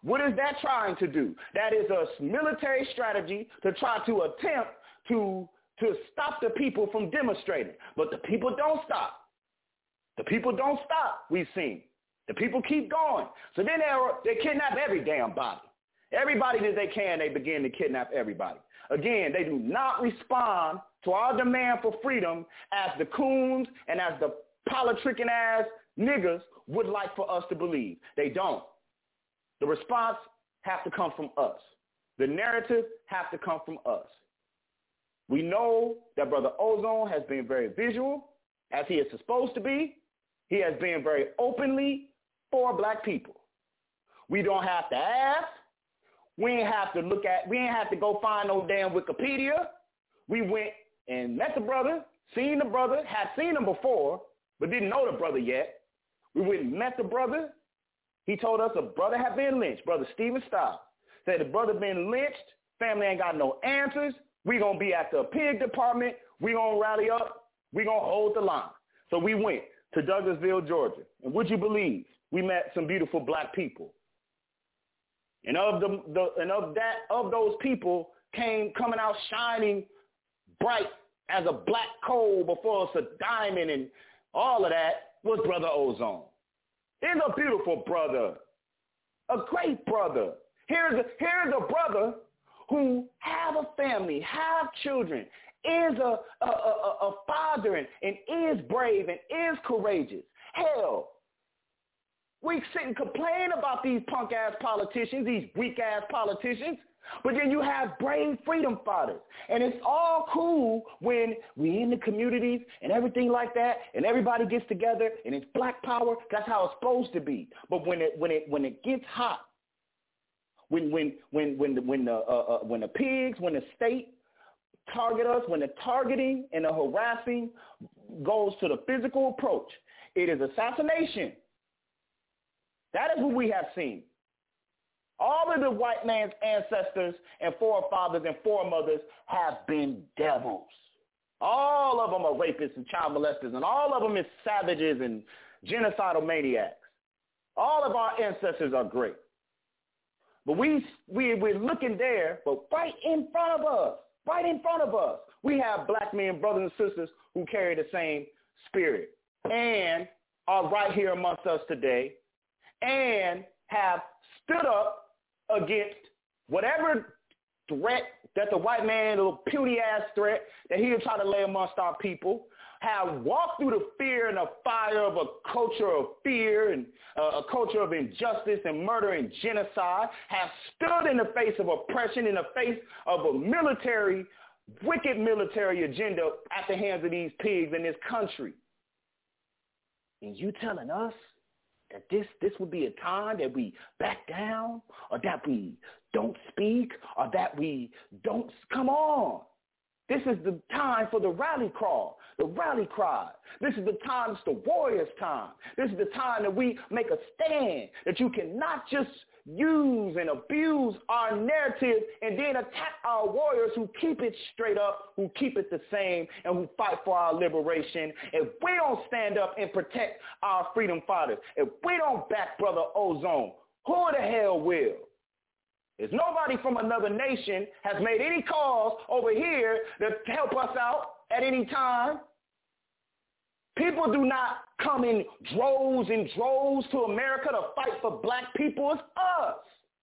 What is that trying to do? That is a military strategy to try to attempt to, to stop the people from demonstrating. But the people don't stop. The people don't stop, we've seen. The people keep going. So then they kidnap every damn body. Everybody that they can, they begin to kidnap everybody. Again, they do not respond to our demand for freedom as the coons and as the politicking ass niggas would like for us to believe. They don't. The response has to come from us. The narrative has to come from us. We know that Brother Ozone has been very visual, as he is supposed to be. He has been very openly for black people. We don't have to ask. We ain't have to look at, we ain't have to go find no damn Wikipedia. We went and met the brother, seen the brother, had seen him before, but didn't know the brother yet. We went and met the brother. He told us a brother had been lynched, Brother Stephen Stiles. Said the brother been lynched, family ain't got no answers. We gonna be at the pig department. We gonna rally up. We gonna hold the line. So we went to Douglasville, Georgia. And would you believe, we met some beautiful black people. And of the, the and of that of those people came coming out shining bright as a black coal before us, a diamond, and all of that was Brother Ozone. He's a beautiful brother, a great brother. Here's a, here's a brother who have a family, have children, is a, a, a, a father, and, and is brave and is courageous. Hell, we sit and complain about these punk-ass politicians, these weak-ass politicians, but then you have brave freedom fighters. And it's all cool when we in the communities and everything like that, and everybody gets together, and it's black power. That's how it's supposed to be. But when it when it when it gets hot, when when when when the when the uh, uh, when the pigs, when the state target us, when the targeting and the harassing goes to the physical approach, it is assassination. That is what we have seen. All of the white man's ancestors and forefathers and foremothers have been devils. All of them are rapists and child molesters, and all of them is savages and genocidal maniacs. All of our ancestors are great. But we, we, we're looking there, but right in front of us, right in front of us, we have black men, brothers and sisters who carry the same spirit and are right here amongst us today and have stood up against whatever threat that the white man, little puny-ass threat that he'll try to lay amongst our people, have walked through the fear and the fire of a culture of fear and uh, a culture of injustice and murder and genocide, have stood in the face of oppression, in the face of a military, wicked military agenda at the hands of these pigs in this country. And you telling us that this, this would be a time that we back down, or that we don't speak, or that we don't, come on. This is the time for the rally call, the rally cry. This is the time, it's the warriors' time. This is the time that we make a stand, that you cannot just use and abuse our narrative and then attack our warriors who keep it straight up, who keep it the same, and who fight for our liberation. If we don't stand up and protect our freedom fighters, if we don't back Brother Ozone, who the hell will? There's nobody from another nation has made any calls over here to help us out at any time. People do not come in droves and droves to America to fight for black people. It's us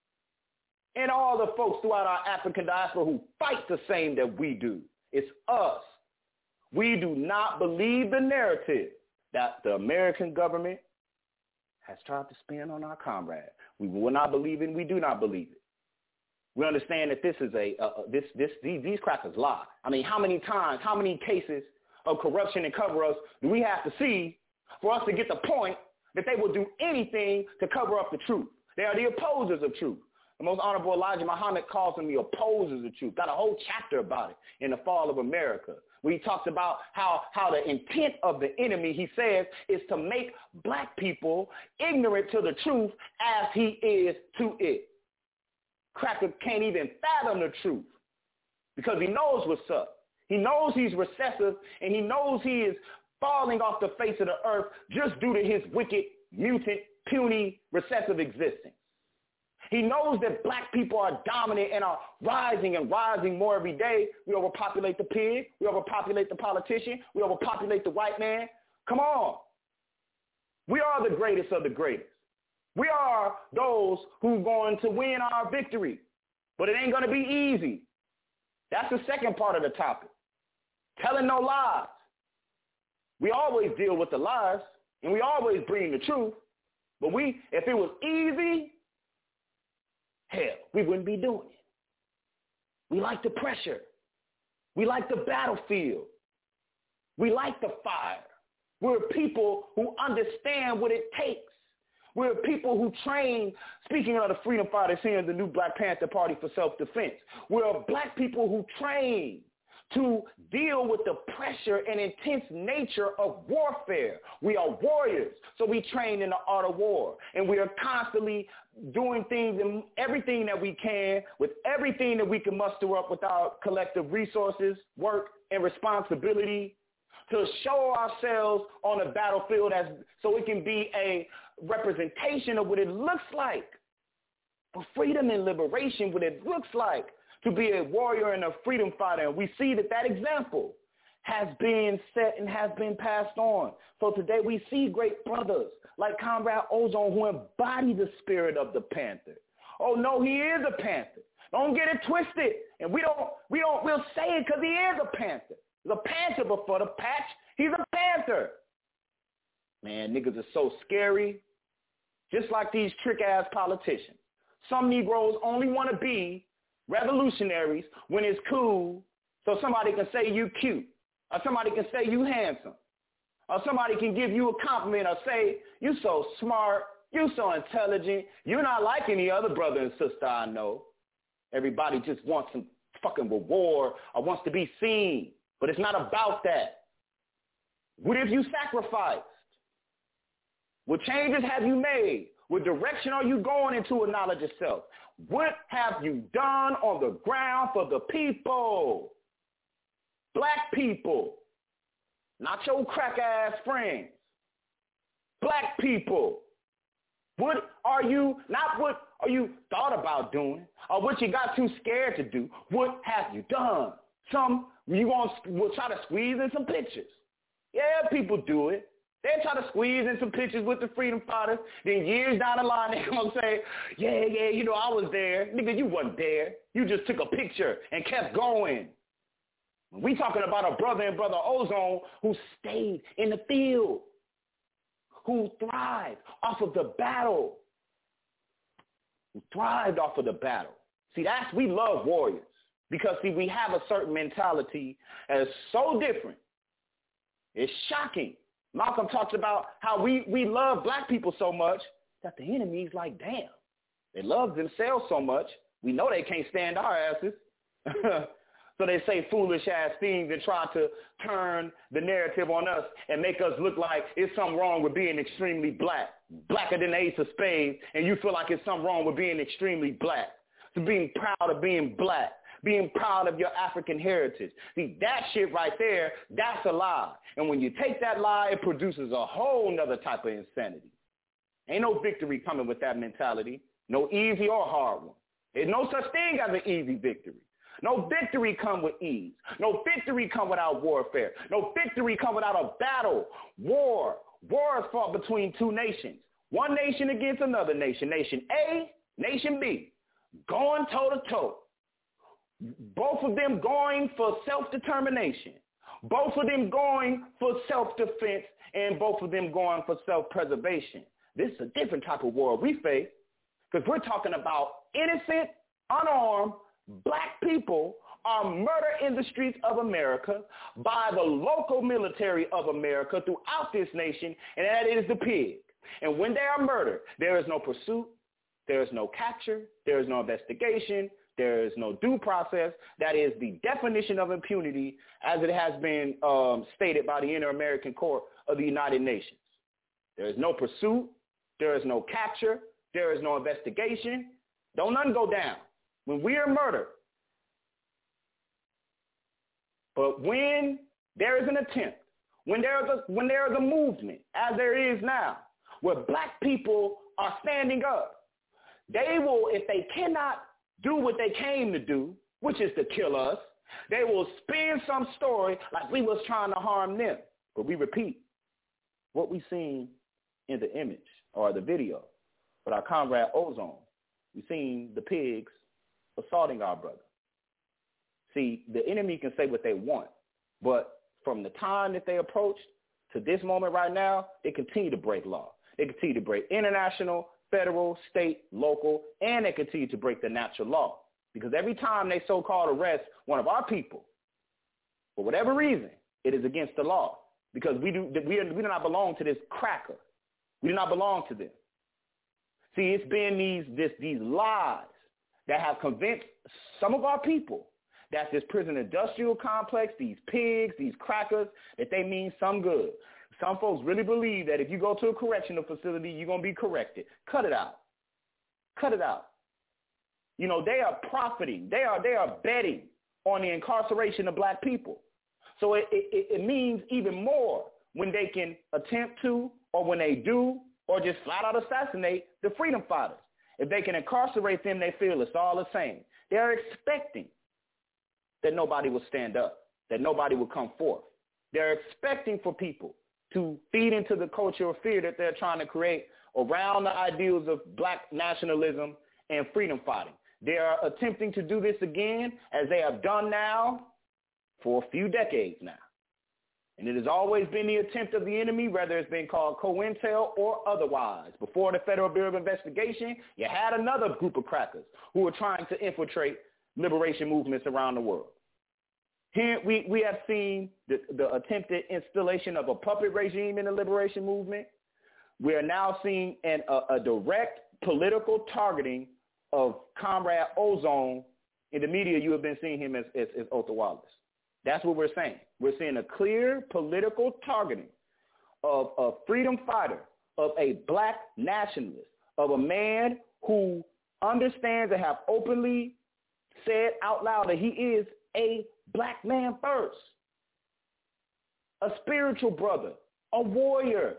and all the folks throughout our African diaspora who fight the same that we do. It's us. We do not believe the narrative that the American government has tried to spin on our comrade. We will not believe it, and we do not believe it. We understand that this is a uh, this this these, these crackers lie. I mean, how many times, how many cases of corruption and cover-ups do we have to see for us to get the point that they will do anything to cover up the truth? They are the opposers of truth. The most honorable Elijah Muhammad calls them the opposers of truth. Got a whole chapter about it in The Fall of America, where he talks about how, how the intent of the enemy, he says, is to make black people ignorant to the truth as he is to it. Cracker can't even fathom the truth because he knows what's up. He knows he's recessive, and he knows he is falling off the face of the earth just due to his wicked, mutant, puny, recessive existence. He knows that black people are dominant and are rising and rising more every day. We overpopulate the pig. We overpopulate the politician. We overpopulate the white man. Come on. We are the greatest of the greatest. We are those who are going to win our victory. But it ain't going to be easy. That's the second part of the topic. Telling no lies. We always deal with the lies, and we always bring the truth. But we, if it was easy, hell, we wouldn't be doing it. We like the pressure. We like the battlefield. We like the fire. We're people who understand what it takes. We're people who train, speaking of the freedom fighters here in the new Black Panther Party for self-defense, we're black people who train to deal with the pressure and intense nature of warfare. We are warriors, so we train in the art of war. And we are constantly doing things and everything that we can with everything that we can muster up with our collective resources, work, and responsibility to show ourselves on the battlefield as so it can be a representation of what it looks like for freedom and liberation, what it looks like to be a warrior and a freedom fighter. And we see that that example has been set and has been passed on. So today we see great brothers like Comrade Ozone who embody the spirit of the Panther. Oh no, he is a Panther. Don't get it twisted. And we don't, we don't, we'll say it because he is a Panther. He's a Panther before the patch. He's a Panther. Man, niggas are so scary. Just like these trick-ass politicians. Some Negroes only want to be revolutionaries when it's cool so somebody can say you cute, or somebody can say you handsome, or somebody can give you a compliment or say you so smart, you so intelligent, you're not like any other brother and sister I know. Everybody just wants some fucking reward or wants to be seen, but it's not about that. What have you sacrificed? What changes have you made? What direction are you going into a knowledge of self? What have you done on the ground for the people? Black people, not your crack-ass friends. Black people. What are you, not what are you thought about doing or what you got too scared to do. What have you done? Some, you gonna, will try to squeeze in some pictures. Yeah, people do it. They try to squeeze in some pictures with the freedom fighters. Then years down the line, they're going to say, yeah, yeah, you know, I was there. Nigga, you wasn't there. You just took a picture and kept going. We talking about a brother and brother Ozone who stayed in the field, who thrived off of the battle, who thrived off of the battle. See, that's, we love warriors because, see, we have a certain mentality that is so different. It's shocking. Malcolm talks about how we, we love black people so much that the enemy's like, damn, they love themselves so much. We know they can't stand our asses. So they say foolish ass things and try to turn the narrative on us and make us look like it's something wrong with being extremely black, blacker than the ace of spades, and you feel like it's something wrong with being extremely black. So being proud of being black, being proud of your African heritage. See, that shit right there, that's a lie. And when you take that lie, it produces a whole nother type of insanity. Ain't no victory coming with that mentality. No easy or hard one. There's no such thing as an easy victory. No victory come with ease. No victory come without warfare. No victory come without a battle. War. War is fought between two nations. One nation against another nation. Nation A, Nation B. Going toe-to-toe. Both of them going for self-determination. Both of them going for self-defense. And both of them going for self-preservation. This is a different type of war we face because we're talking about innocent, unarmed, black people are murdered in the streets of America by the local military of America throughout this nation, and that is the pig. And when they are murdered, there is no pursuit, there is no capture, there is no investigation, there is no due process. That is the definition of impunity as it has been um, stated by the Inter-American Court of the United Nations. There is no pursuit, there is no capture, there is no investigation. Don't nothing go down. When we are murdered, but when there is an attempt, when there is a, when there is a movement, as there is now, where black people are standing up, They will, if they cannot do what they came to do, which is to kill us, they will spin some story like we was trying to harm them. But we repeat, what we seen in the image or the video with our comrade Ozone, we seen the pigs assaulting our brother. See, the enemy can say what they want, but from the time that they approached to this moment right now, they continue to break law. They continue to break international, federal, state, local, and they continue to break the natural law. Because every time they so-called arrest one of our people, for whatever reason, it is against the law. Because we do, we, are, we do not belong to this cracker. We do not belong to them. See, it's been these, this, these lies that have convinced some of our people that this prison industrial complex, these pigs, these crackers, that they mean some good. Some folks really believe that if you go to a correctional facility, you're going to be corrected. Cut it out. Cut it out. You know, they are profiting. They are, they are betting on the incarceration of black people. So it, it, it means even more when they can attempt to, or when they do, or just flat out assassinate the freedom fighters. If they can incarcerate them, they feel it's all the same. They're expecting that nobody will stand up, that nobody will come forth. They're expecting for people to feed into the culture of fear that they're trying to create around the ideals of black nationalism and freedom fighting. They are attempting to do this again, as they have done now for a few decades now. And it has always been the attempt of the enemy, whether it's been called COINTEL or otherwise. Before the Federal Bureau of Investigation, you had another group of crackers who were trying to infiltrate liberation movements around the world. Here we, we have seen the, the attempted installation of a puppet regime in the liberation movement. We are now seeing an, a, a direct political targeting of Comrade Ozone. In the media, you have been seeing him as, as, as Otha Wallace. That's what we're saying. We're seeing a clear political targeting of a freedom fighter, of a black nationalist, of a man who understands and have openly said out loud that he is a black man first, a spiritual brother, a warrior.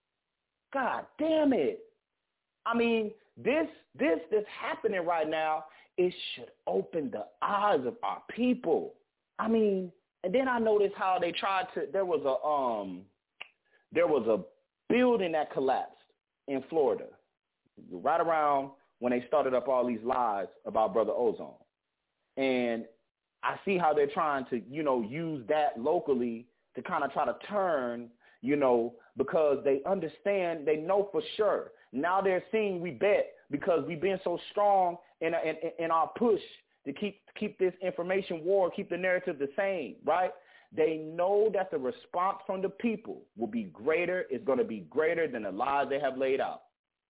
God damn it. I mean, this, this that's happening right now, it should open the eyes of our people. I mean, and then I noticed how they tried to, there was a, um, there was a building that collapsed in Florida right around when they started up all these lies about Brother Ozone. And I see how they're trying to, you know, use that locally to kind of try to turn, you know, because they understand, they know for sure. Now they're seeing we bet because we've been so strong in, in, in our push to keep keep this information war, keep the narrative the same, right? They know that the response from the people will be greater, is going to be greater than the lies they have laid out.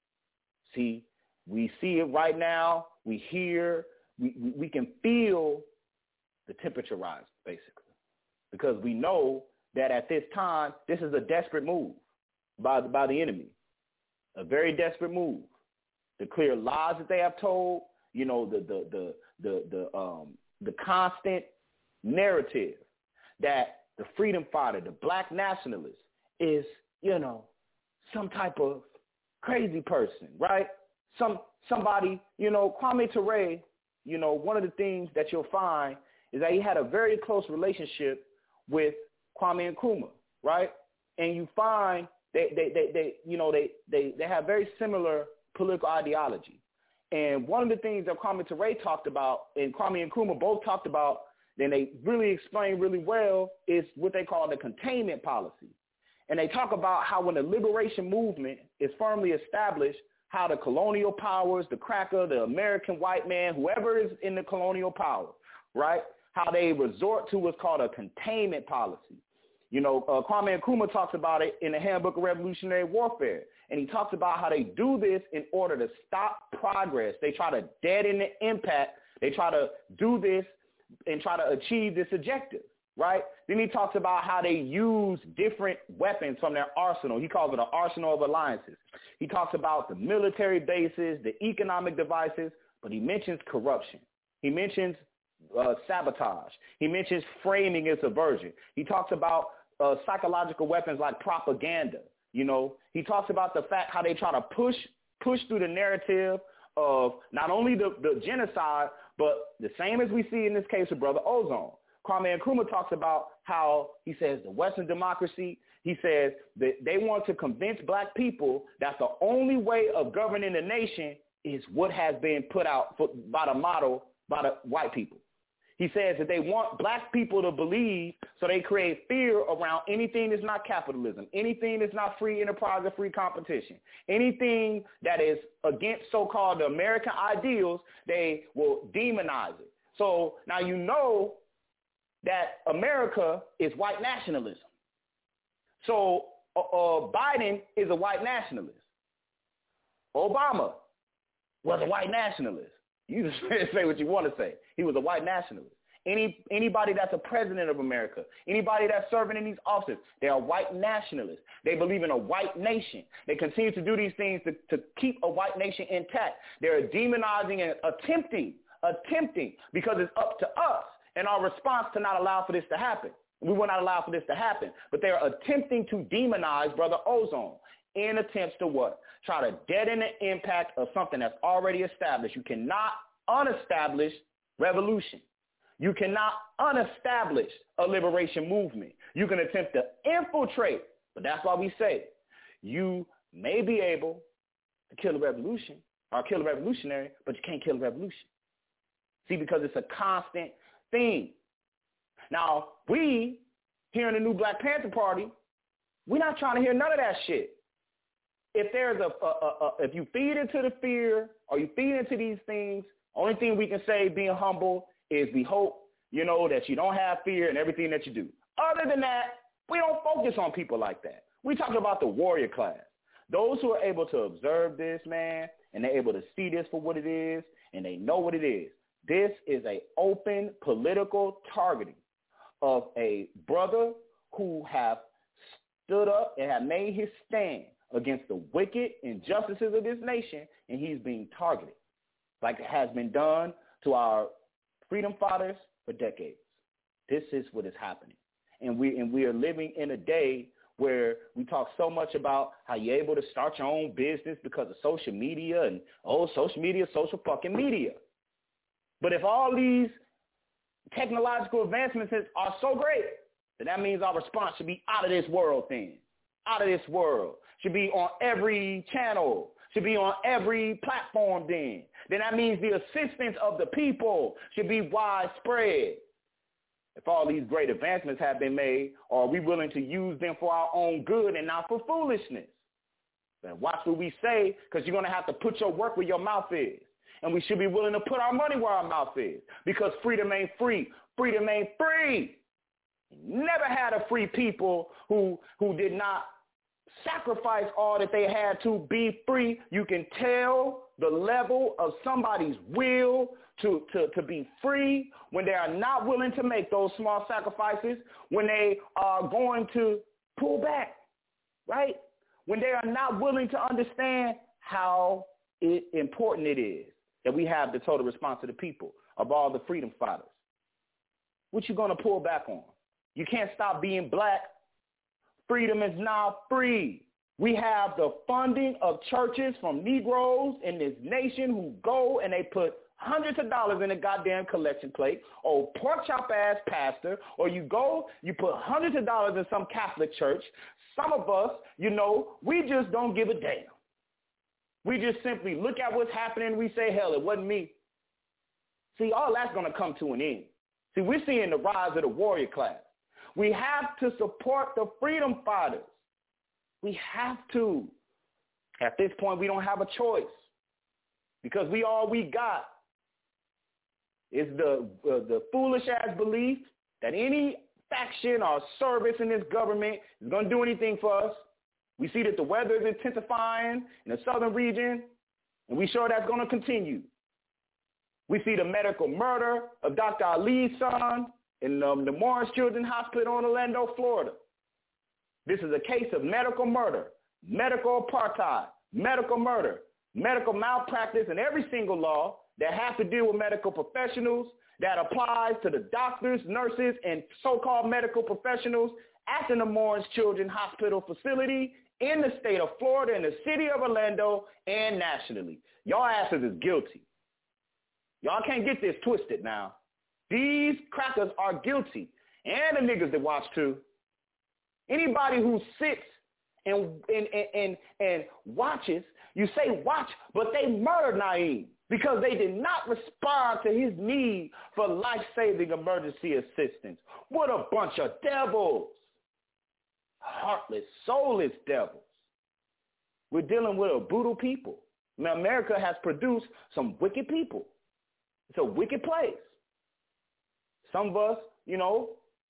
See, we see it right now. We hear, we, we, we can feel the temperature rise, basically, because we know that at this time, this is a desperate move by, by the enemy, a very desperate move. The clear lies that they have told, you know, the the the the the um the constant narrative that the freedom fighter, the black nationalist, is, you know, some type of crazy person, right? Some somebody, you know, Kwame Ture, you know, one of the things that you'll find is that he had a very close relationship with Kwame Nkrumah, right? And you find they they they, they you know they, they they have very similar political ideology. And one of the things that Kwame Ture talked about, and Kwame and Nkrumah both talked about, then they really explain really well, is what they call the containment policy. And they talk about how when the liberation movement is firmly established, how the colonial powers, the cracker, the American white man, whoever is in the colonial power, right, how they resort to what's called a containment policy. You know, uh, Kwame Nkrumah talks about it in the Handbook of Revolutionary Warfare. And he talks about how they do this in order to stop progress. They try to deaden the impact. They try to do this and try to achieve this objective, right? Then he talks about how they use different weapons from their arsenal. He calls it an arsenal of alliances. He talks about the military bases, the economic devices, but he mentions corruption. He mentions uh, sabotage. He mentions framing and subversion. He talks about uh, psychological weapons like propaganda. You know, he talks about the fact how they try to push push through the narrative of not only the, the genocide, but the same as we see in this case with Brother Ozone. Kwame Nkrumah talks about how he says the Western democracy, he says that they want to convince black people that the only way of governing the nation is what has been put out for, by the model by the white people. He says that they want black people to believe, so they create fear around anything that's not capitalism, anything that's not free enterprise or free competition, anything that is against so-called the American ideals, they will demonize it. So now you know that America is white nationalism. So uh, uh, Biden is a white nationalist. Obama was a white nationalist. You just say what you want to say. He was a white nationalist. Any anybody that's a president of America, anybody that's serving in these offices, they are white nationalists. They believe in a white nation. They continue to do these things to, to keep a white nation intact. They're demonizing and attempting, attempting, because it's up to us and our response to not allow for this to happen. We will not allow for this to happen. But they're attempting to demonize Brother Ozone in attempts to what? Try to deaden the impact of something that's already established. You cannot unestablish revolution. You cannot unestablish a liberation movement. You can attempt to infiltrate, but that's why we say you may be able to kill a revolution or kill a revolutionary, but you can't kill a revolution. See, because it's a constant thing. Now, we, here in the new Black Panther Party, we're not trying to hear none of that shit. If there's a, a, a, a, if you feed into the fear or you feed into these things, only thing we can say being humble is we hope, you know, that you don't have fear in everything that you do. Other than that, we don't focus on people like that. We talk about the warrior class. Those who are able to observe this, man, and they're able to see this for what it is, and they know what it is. This is an open political targeting of a brother who have stood up and have made his stand against the wicked injustices of this nation, and he's being targeted like it has been done to our freedom fighters for decades. This is what is happening. And we and we are living in a day where we talk so much about how you're able to start your own business because of social media and, oh, social media, social fucking media. But if all these technological advancements are so great, then that means our response should be out of this world then. Out of this world. Should be on every channel. Should be on every platform then. Then that means the assistance of the people should be widespread. If all these great advancements have been made, are we willing to use them for our own good and not for foolishness? Then watch what we say, because you're going to have to put your work where your mouth is. And we should be willing to put our money where our mouth is, because freedom ain't free. Freedom ain't free. Never had a free people who who did not sacrifice all that they had to be free. You can tell the level of somebody's will to, to, to be free when they are not willing to make those small sacrifices, when they are going to pull back, right? When they are not willing to understand how it, important it is that we have the total response to the people of all the freedom fighters. What you going to pull back on? You can't stop being black. Freedom is now free. We have the funding of churches from Negroes in this nation who go and they put hundreds of dollars in a goddamn collection plate, or pork chop ass pastor, or you go, you put hundreds of dollars in some Catholic church. Some of us, you know, we just don't give a damn. We just simply look at what's happening. We say, hell, it wasn't me. See, all that's going to come to an end. See, we're seeing the rise of the warrior class. We have to support the freedom fighters. We have to. At this point, we don't have a choice, because we all we got is the uh, the foolish-ass belief that any faction or service in this government is going to do anything for us. We see that the weather is intensifying in the southern region, and we sure that's going to continue. We see the medical murder of Doctor Ali's son in um, the Morris Children's Hospital in Orlando, Florida. This is a case of medical murder, medical apartheid, medical murder, medical malpractice, and every single law that has to deal with medical professionals that applies to the doctors, nurses, and so-called medical professionals at the Morris Children's Hospital facility in the state of Florida, in the city of Orlando, and nationally. Y'all asses is guilty. Y'all can't get this twisted now. These crackers are guilty, and the niggas that watch too. Anybody who sits and and and and, and watches, you say watch, but they murdered Naeem because they did not respond to his need for life-saving emergency assistance. What a bunch of devils. Heartless, soulless devils. We're dealing with a brutal people. Now, America has produced some wicked people. It's a wicked place. Some of us, you know,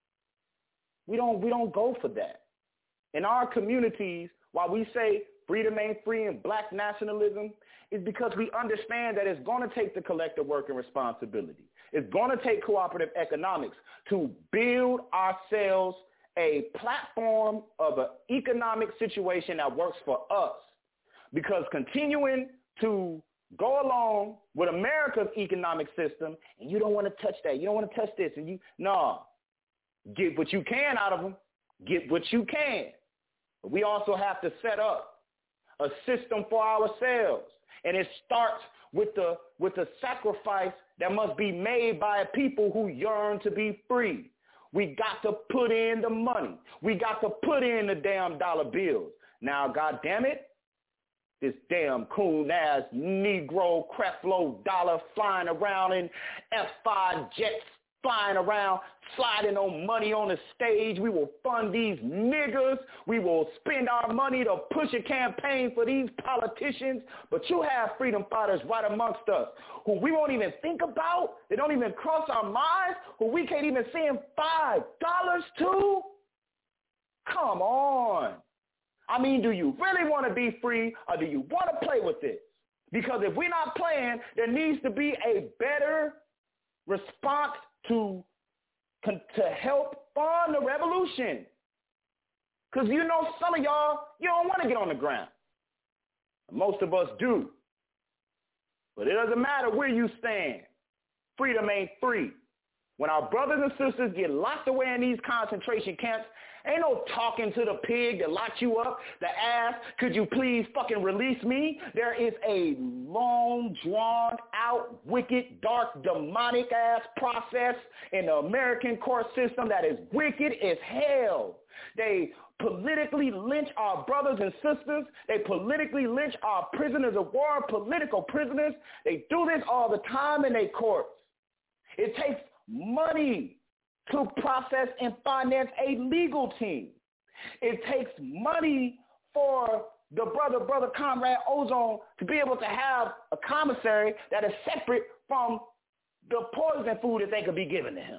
we don't we don't go for that. In our communities, while we say freedom ain't free and black nationalism, is because we understand that it's going to take the collective work and responsibility. It's going to take cooperative economics to build ourselves a platform of an economic situation that works for us. Because continuing to go along with America's economic system, and you don't want to touch that, you don't want to touch this, and you, no, get what you can out of them, get what you can. But we also have to set up a system for ourselves, and it starts with the with the sacrifice that must be made by a people who yearn to be free. We got to put in the money. We got to put in the damn dollar bills. Now, God damn it, this damn coon-ass Negro Creflo Dollar flying around in F five jets, flying around, sliding on money on the stage. We will fund these niggas. We will spend our money to push a campaign for these politicians. But you have freedom fighters right amongst us who we won't even think about. They don't even cross our minds, who we can't even send five dollars to. Come on. I mean, do you really want to be free, or do you want to play with this? Because if we're not playing, there needs to be a better response to, to help fund the revolution. Because you know some of y'all, you don't want to get on the ground. Most of us do. But it doesn't matter where you stand. Freedom ain't free. When our brothers and sisters get locked away in these concentration camps, ain't no talking to the pig that locked you up, that asked, could you please fucking release me? There is a long, drawn-out, wicked, dark, demonic-ass process in the American court system that is wicked as hell. They politically lynch our brothers and sisters. They politically lynch our prisoners of war, political prisoners. They do this all the time in their courts. It takes money to process and finance a legal team. It takes money for the brother, brother Comrade Ozone to be able to have a commissary that is separate from the poison food that they could be giving to him.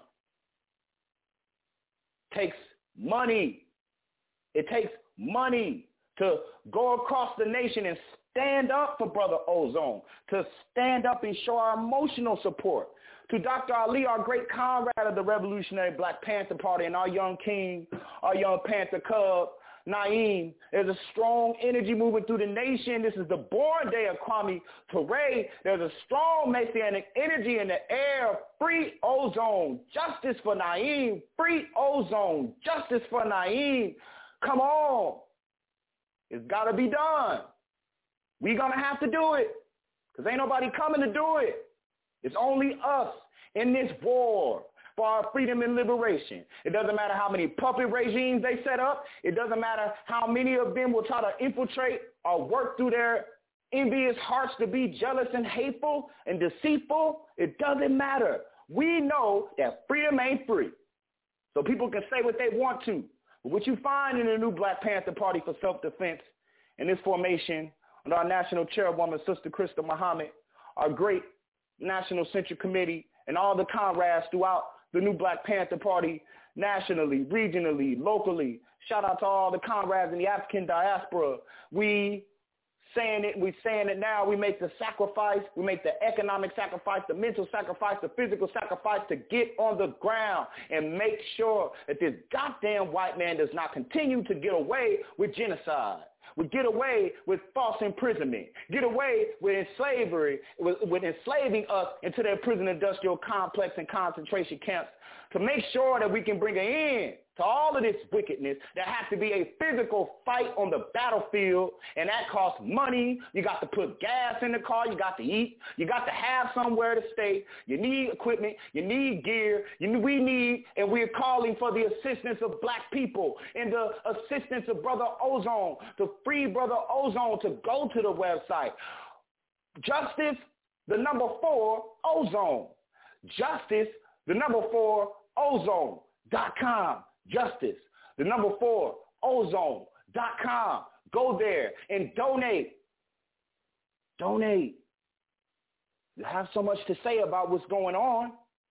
It takes money. It takes money to go across the nation and stand up for Brother Ozone, to stand up and show our emotional support. To Doctor Ali, our great comrade of the Revolutionary Black Panther Party, and our young king, our young Panther Cub, Naeem, there's a strong energy moving through the nation. This is the born day of Kwame Ture. There's a strong Messianic energy in the air. Free Ozone, justice for Naeem. Free Ozone, justice for Naeem. Come on. It's got to be done. We're going to have to do it because ain't nobody coming to do it. It's only us in this war for our freedom and liberation. It doesn't matter how many puppet regimes they set up. It doesn't matter how many of them will try to infiltrate or work through their envious hearts to be jealous and hateful and deceitful. It doesn't matter. We know that freedom ain't free. So people can say what they want to. But what you find in the new Black Panther Party for Self-Defense in this formation under our national chairwoman, Sister Krista Muhammad, our great National Central Committee, and all the comrades throughout the new Black Panther Party nationally, regionally, locally. Shout out to all the comrades in the African diaspora. We saying it, we saying it now. We make the sacrifice. We make the economic sacrifice, the mental sacrifice, the physical sacrifice to get on the ground and make sure that this goddamn white man does not continue to get away with genocide. We get away with false imprisonment, get away with slavery, with, with enslaving us into their prison industrial complex and concentration camps to make sure that we can bring an end to all of this wickedness, there has to be a physical fight on the battlefield, and that costs money. You got to put gas in the car. You got to eat. You got to have somewhere to stay. You need equipment. You need gear. You, we need, and we're calling for the assistance of black people and the assistance of Brother Ozone, to free Brother Ozone to go to the website. Justice, the number four, Ozone. Justice, the number four, ozone dot com. Justice, the number four, ozone dot com. Go there and donate. Donate. You have so much to say about what's going on.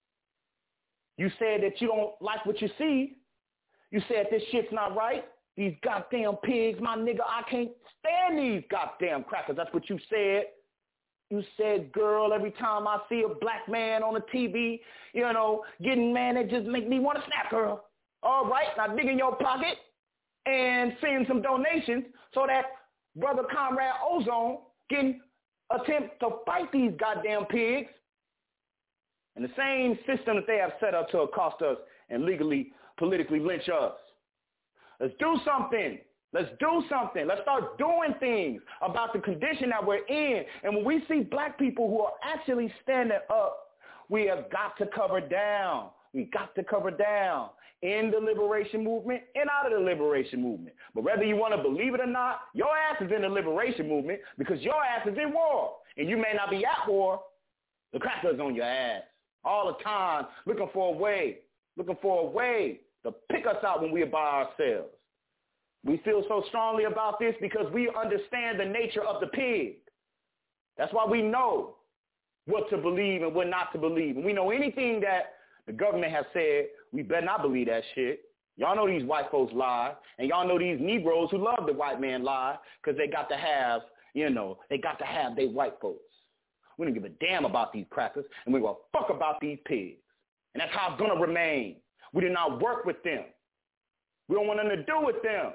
You said that you don't like what you see. You said this shit's not right. These goddamn pigs, my nigga, I can't stand these goddamn crackers. That's what you said. You said, girl, every time I see a black man on the T V, you know, getting man, it just make me want to snap, girl. All right, now dig in your pocket and send some donations so that Brother Comrade Ozone can attempt to fight these goddamn pigs. And the same system that they have set up to accost us and legally, politically lynch us. Let's do something. Let's do something. Let's start doing things about the condition that we're in. And when we see black people who are actually standing up, we have got to cover down. We got to cover down in the liberation movement and out of the liberation movement. But whether you want to believe it or not, your ass is in the liberation movement because your ass is in war. And you may not be at war. The cracker's on your ass all the time, looking for a way, looking for a way to pick us out when we're by ourselves. We feel so strongly about this because we understand the nature of the pig. That's why we know what to believe and what not to believe. And we know anything that the government has said, we better not believe that shit. Y'all know these white folks lie, and y'all know these Negroes who love the white man lie because they got to have, you know, they got to have their white folks. We don't give a damn about these crackers, and we will fuck about these pigs. And that's how it's going to remain. We do not work with them. We don't want nothing to do with them.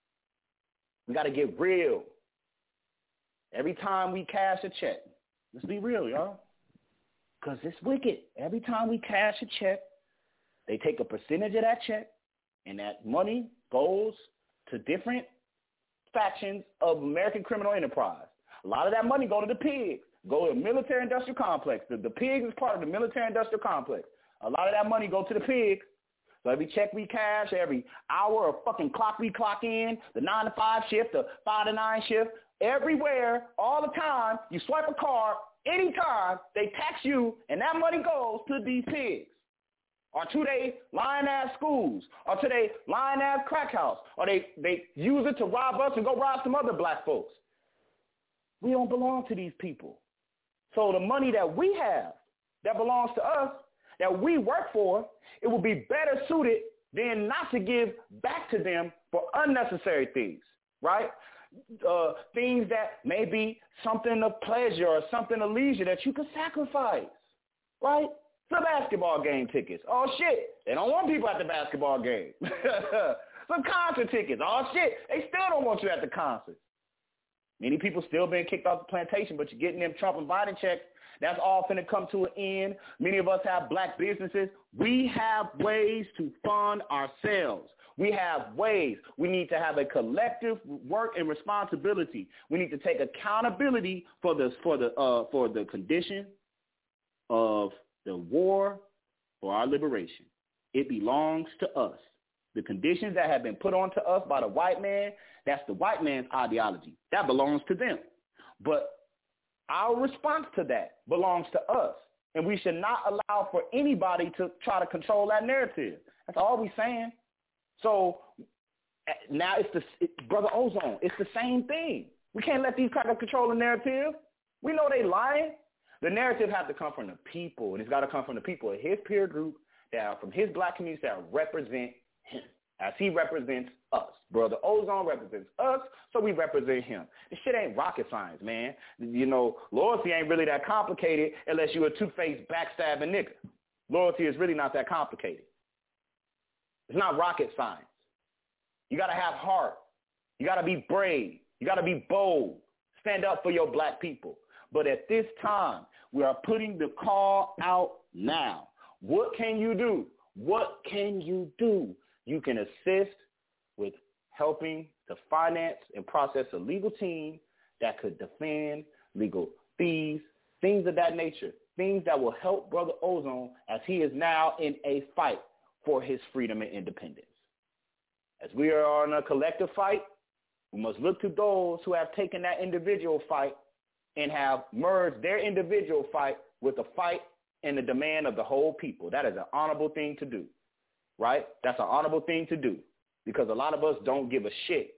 We got to get real. Every time we cash a check, let's be real, y'all, because it's wicked. Every time we cash a check, they take a percentage of that check, and that money goes to different factions of American criminal enterprise. A lot of that money go to the pigs, go to the military-industrial complex. The, the pigs is part of the military-industrial complex. A lot of that money go to the pigs. So every check we cash, every hour or fucking clock we clock in, the nine to five shift, the five to nine shift, everywhere, all the time, you swipe a card, anytime, they tax you, and that money goes to these pigs. Or to they lying-ass schools, or to they lying-ass crack house, or they, they use it to rob us and go rob some other black folks. We don't belong to these people. So the money that we have that belongs to us, that we work for, it will be better suited than not to give back to them for unnecessary things, right? Uh, things that may be something of pleasure or something of leisure that you can sacrifice, right? Some basketball game tickets. Oh, shit. They don't want people at the basketball game. Some concert tickets. Oh, shit. They still don't want you at the concert. Many people still being kicked off the plantation, but you're getting them Trump and Biden checks. That's all finna come to an end. Many of us have black businesses. We have ways to fund ourselves. We have ways. We need to have a collective work and responsibility. We need to take accountability for the for the uh, for the condition of the war for our liberation. It belongs to us. The conditions that have been put onto us by the white man, that's the white man's ideology. That belongs to them. But our response to that belongs to us, and we should not allow for anybody to try to control that narrative. That's all we're saying. So now it's the it, Brother Ozone. It's the same thing. We can't let these crackers control the narrative. We know they lying. The narrative has to come from the people, and it's got to come from the people of his peer group that are from his black community that represent him as he represents us. Brother Ozone represents us, so we represent him. This shit ain't rocket science, man. You know, loyalty ain't really that complicated unless you're a two-faced backstabbing nigga. Loyalty is really not that complicated. It's not rocket science. You got to have heart. You got to be brave. You got to be bold. Stand up for your black people. But at this time, we are putting the call out now. What can you do? What can you do? You can assist with helping to finance and process a legal team that could defend legal fees, things of that nature, things that will help Brother Ozone as he is now in a fight for his freedom and independence. As we are on a collective fight, we must look to those who have taken that individual fight and have merged their individual fight with the fight and the demand of the whole people. That is an honorable thing to do, right? That's an honorable thing to do because a lot of us don't give a shit.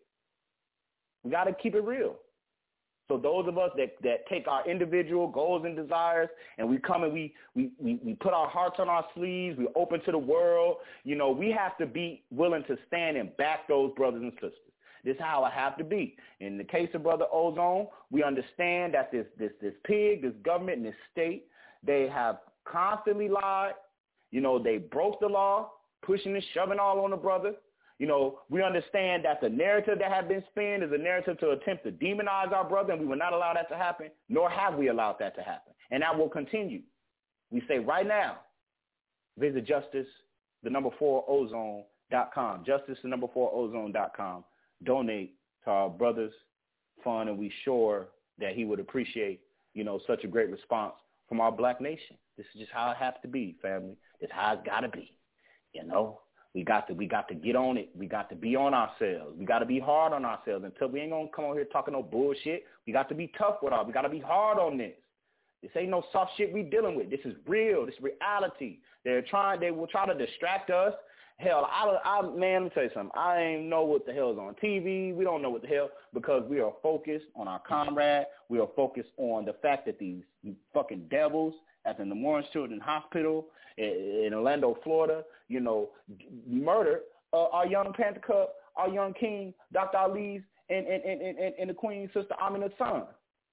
We got to keep it real. So those of us that, that take our individual goals and desires and we come and we, we, we, we put our hearts on our sleeves, we open to the world, you know, we have to be willing to stand and back those brothers and sisters. This is how I have to be. In the case of Brother Ozone, we understand that this, this, this pig, this government, and this state, they have constantly lied. You know, they broke the law, pushing and shoving all on the brother. You know, we understand that the narrative that has been spun is a narrative to attempt to demonize our brother, and we will not allow that to happen, nor have we allowed that to happen. And that will continue. We say right now, visit justice, the number four ozone dot com, justice, the number four ozone dot com. Donate to our brother's fund, and we sure that he would appreciate, you know, such a great response from our black nation. This is just how it has to be, family. This is how it's got to be, you know. We got to we got to get on it. We got to be on ourselves. We got to be hard on ourselves until we ain't going to come on here talking no bullshit. We got to be tough with our. We got to be hard on this. This ain't no soft shit we dealing with. This is real. This is reality. They're trying. They will try to distract us. Hell, I, I, man, let me tell you something. I ain't know what the hell is on T V. We don't know what the hell because we are focused on our comrade. We are focused on the fact that these fucking devils at the Memorial Children's Hospital in, in Orlando, Florida, you know, murdered uh, our young Panther Cub, our young king, Doctor Ali's, and, and, and, and, and the Queen's sister Amina's son.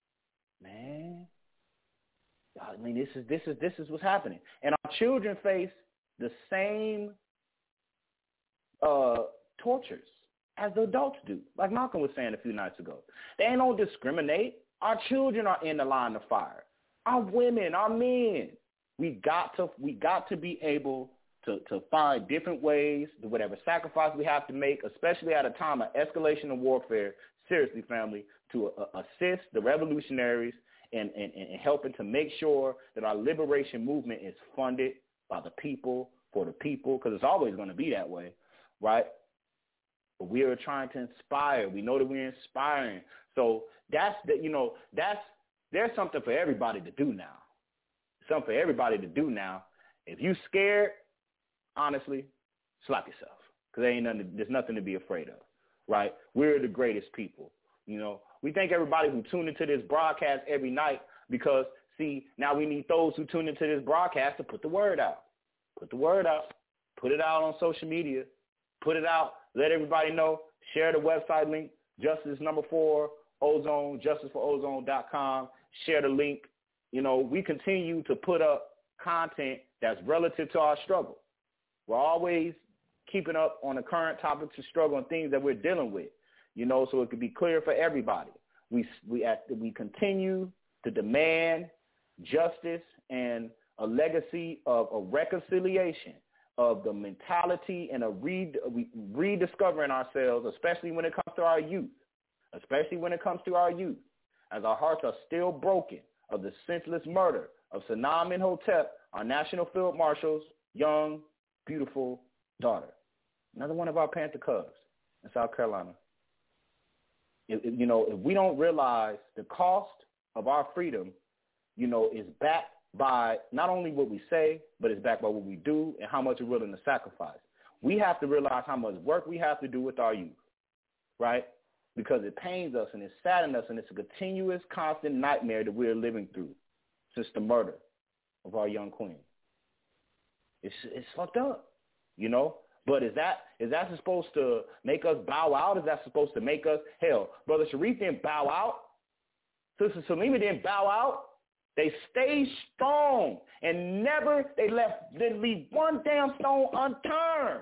Man, I mean, this is this is this is what's happening, and our children face the same Uh, tortures as the adults do, like Malcolm was saying a few nights ago. They ain't don't discriminate. Our children are in the line of fire. Our women, our men. We got to we got to be able to, to find different ways, whatever sacrifice we have to make, especially at a time of escalation of warfare, seriously, family, to uh, assist the revolutionaries and, and, and helping to make sure that our liberation movement is funded by the people, for the people, because it's always going to be that way. Right? But we are trying to inspire. We know that we're inspiring. So that's the, you know, that's, there's something for everybody to do now. Something for everybody to do now. If you scared, honestly, slap yourself. Because there ain't nothing, there's nothing to be afraid of. Right? We're the greatest people. You know, we thank everybody who tune into this broadcast every night because, see, now we need those who tune into this broadcast to put the word out. Put the word out. Put it out on social media. Put it out. Let everybody know. Share the website link, Justice number four, Ozone, justice for ozone dot com. Share the link. You know, we continue to put up content that's relative to our struggle. We're always keeping up on the current topics of struggle and things that we're dealing with, you know, so it could be clear for everybody. We, we, at, we continue to demand justice and a legacy of, of reconciliation, of the mentality and a re- rediscovering ourselves, especially when it comes to our youth, especially when it comes to our youth, as our hearts are still broken of the senseless murder of Sanam Imhotep, our National Field Marshal's young, beautiful daughter. Another one of our Panther Cubs in South Carolina. If, if, you know, if we don't realize the cost of our freedom, you know, is backed by not only what we say, but it's backed by what we do and how much we're willing to sacrifice. We have to realize how much work we have to do with our youth, right? Because it pains us and it saddens us, and it's a continuous, constant nightmare that we're living through since the murder of our young queen. It's it's fucked up, you know? But is that is that supposed to make us bow out? Is that supposed to make us, hell, Brother Sharif didn't bow out. Sister Salima didn't bow out. They stayed strong and never, they left, didn't leave one damn stone unturned.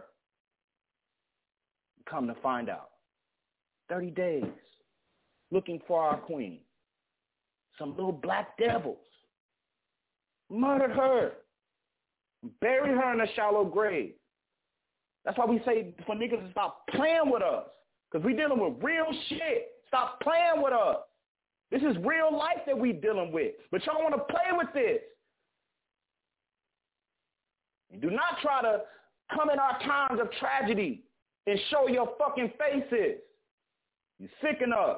Come to find out, thirty days looking for our queen. Some little black devils murdered her Bury her in a shallow grave. That's why we say for niggas to stop playing with us. Because we dealing with real shit. Stop playing with us. This is real life that we dealing with. But y'all want to play with this. And do not try to come in our times of tragedy and show your fucking faces. You sicken us.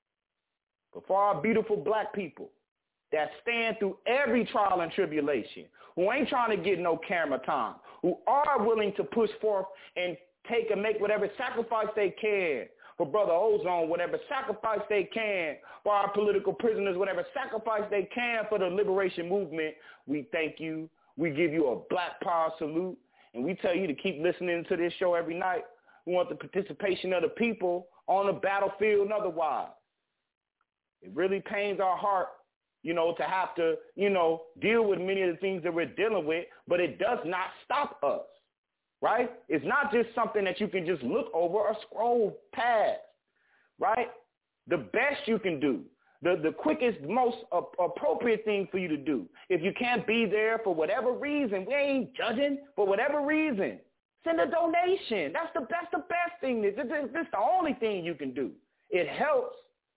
But for our beautiful black people that stand through every trial and tribulation, who ain't trying to get no camera time, who are willing to push forth and take and make whatever sacrifice they can for Brother Ozone, whatever sacrifice they can for our political prisoners, whatever sacrifice they can for the liberation movement, we thank you. We give you a black power salute, and we tell you to keep listening to this show every night. We want the participation of the people on the battlefield and otherwise. It really pains our heart, you know, to have to, you know, deal with many of the things that we're dealing with, but it does not stop us, right? It's not just something that you can just look over or scroll past, right? The best you can do, the, the quickest, most uh, appropriate thing for you to do, if you can't be there for whatever reason, we ain't judging, for whatever reason, send a donation. That's the, that's the best thing. This is the only thing you can do. It helps.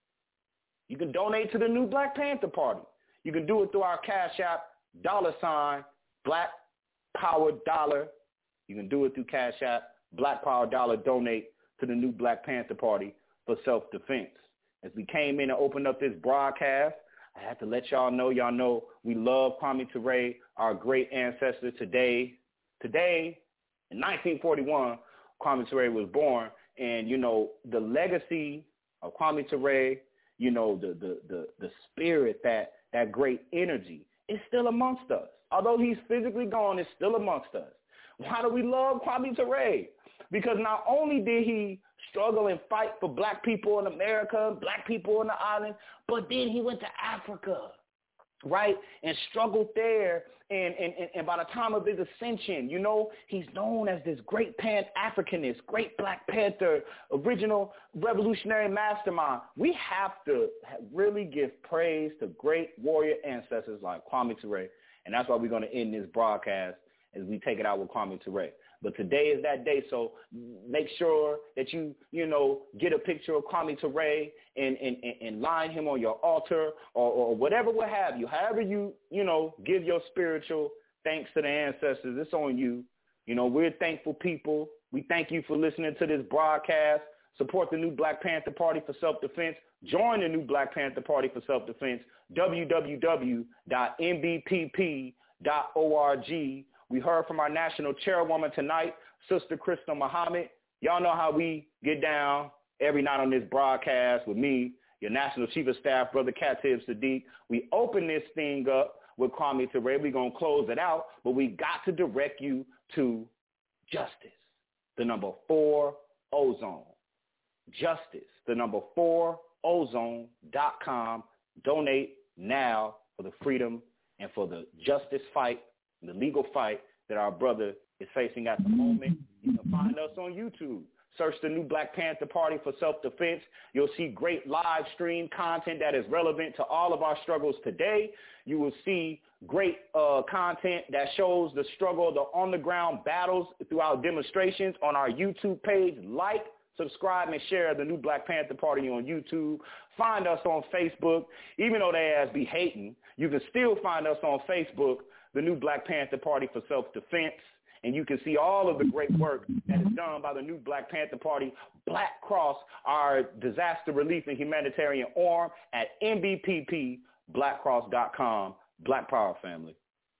You can donate to the new Black Panther Party. You can do it through our Cash App, dollar sign, Black Power Dollar. You can do it through Cash App, Black Power Dollar, donate to the new Black Panther Party for self-defense. As we came in and opened up this broadcast, I have to let y'all know, y'all know we love Kwame Ture, our great ancestor today. Today, in nineteen forty-one, Kwame Ture was born, and, you know, the legacy of Kwame Ture, you know, the, the, the, the spirit, that, that great energy is still amongst us. Although he's physically gone, it's still amongst us. Why do we love Kwame Ture? Because not only did he struggle and fight for black people in America, black people in the island, but then he went to Africa, right, and struggled there. And, and, and by the time of his ascension, you know, he's known as this great Pan-Africanist, great Black Panther, original revolutionary mastermind. We have to really give praise to great warrior ancestors like Kwame Ture, and that's why we're going to end this broadcast as we take it out with Kwame Ture. But today is that day, so make sure that you, you know, get a picture of Kwame Ture and, and, and line him on your altar or, or whatever will have you. However you, you know, give your spiritual thanks to the ancestors, it's on you. You know, we're thankful people. We thank you for listening to this broadcast. Support the new Black Panther Party for self-defense. Join the new Black Panther Party for self-defense, w w w dot m b p p dot org. We heard from our national chairwoman tonight, Sister Crystal Muhammad. Y'all know how we get down every night on this broadcast with me, your National Chief of Staff, Brother Khatib Sadiq. We open this thing up with Kwame Ture. We're going to close it out, but we got to direct you to Justice, the number four Ozone. Justice, the number four ozone dot com. Donate now for the freedom and for the justice fight, the legal fight that our brother is facing at the moment. You can find us on YouTube. Search the new Black Panther Party for self-defense. You'll see great live stream content that is relevant to all of our struggles today. You will see great uh, content that shows the struggle, the on-the-ground battles throughout demonstrations on our YouTube page. Like, subscribe, and share the new Black Panther Party on YouTube. Find us on Facebook. Even though they ass be hating, you can still find us on Facebook, the new Black Panther Party for self-defense. And you can see all of the great work that is done by the new Black Panther Party, Black Cross, our disaster relief and humanitarian arm at m b p p black cross dot com. Black Power, family.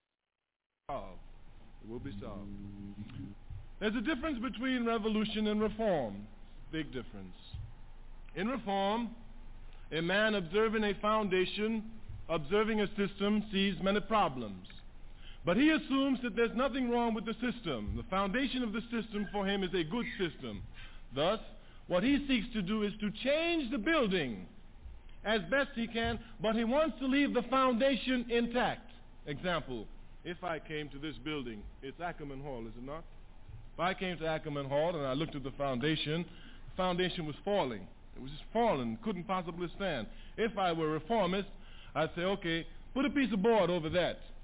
Oh, it will be solved. There's a difference between revolution and reform. Big difference. In reform, a man observing a foundation, observing a system, sees many problems. But he assumes that there's nothing wrong with the system. The foundation of the system for him is a good system. Thus, what he seeks to do is to change the building as best he can, but he wants to leave the foundation intact. Example, if I came to this building, it's Ackerman Hall, is it not? If I came to Ackerman Hall and I looked at the foundation, the foundation was falling. It was just falling, couldn't possibly stand. If I were a reformist, I'd say, okay, put a piece of board over that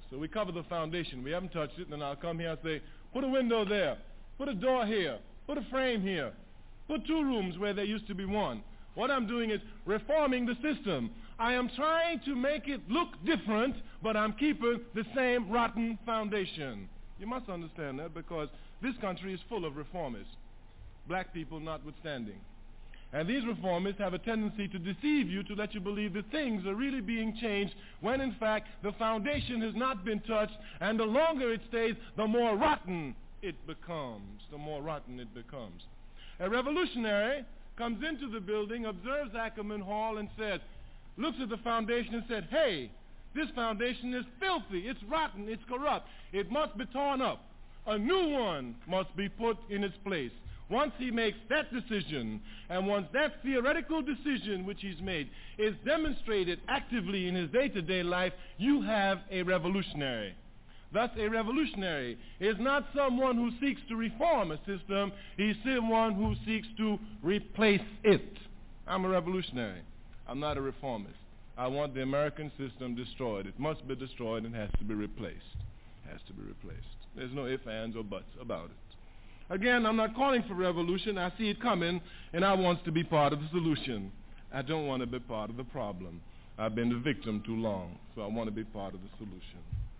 So we cover the foundation. We haven't touched it, and then I'll come here and say, put a window there, put a door here, put a frame here, put two rooms where there used to be one. What I'm doing is reforming the system. I am trying to make it look different, but I'm keeping the same rotten foundation. You must understand that, because this country is full of reformists, black people notwithstanding. And these reformists have a tendency to deceive you, to let you believe that things are really being changed, when in fact the foundation has not been touched, and the longer it stays, the more rotten it becomes. The more rotten it becomes. A revolutionary comes into the building, observes Ackerman Hall, and says, looks at the foundation and said, hey, this foundation is filthy, it's rotten, it's corrupt. It must be torn up. A new one must be put in its place. Once he makes that decision, and once that theoretical decision which he's made is demonstrated actively in his day-to-day life, you have a revolutionary. Thus, a revolutionary is not someone who seeks to reform a system, he's someone who seeks to replace it. I'm a revolutionary. I'm not a reformist. I want the American system destroyed. It must be destroyed and has to be replaced. It has to be replaced. There's no ifs, ands, or buts about it. Again, I'm not calling for revolution. I see it coming, and I want to be part of the solution. I don't want to be part of the problem. I've been the victim too long, so I want to be part of the solution.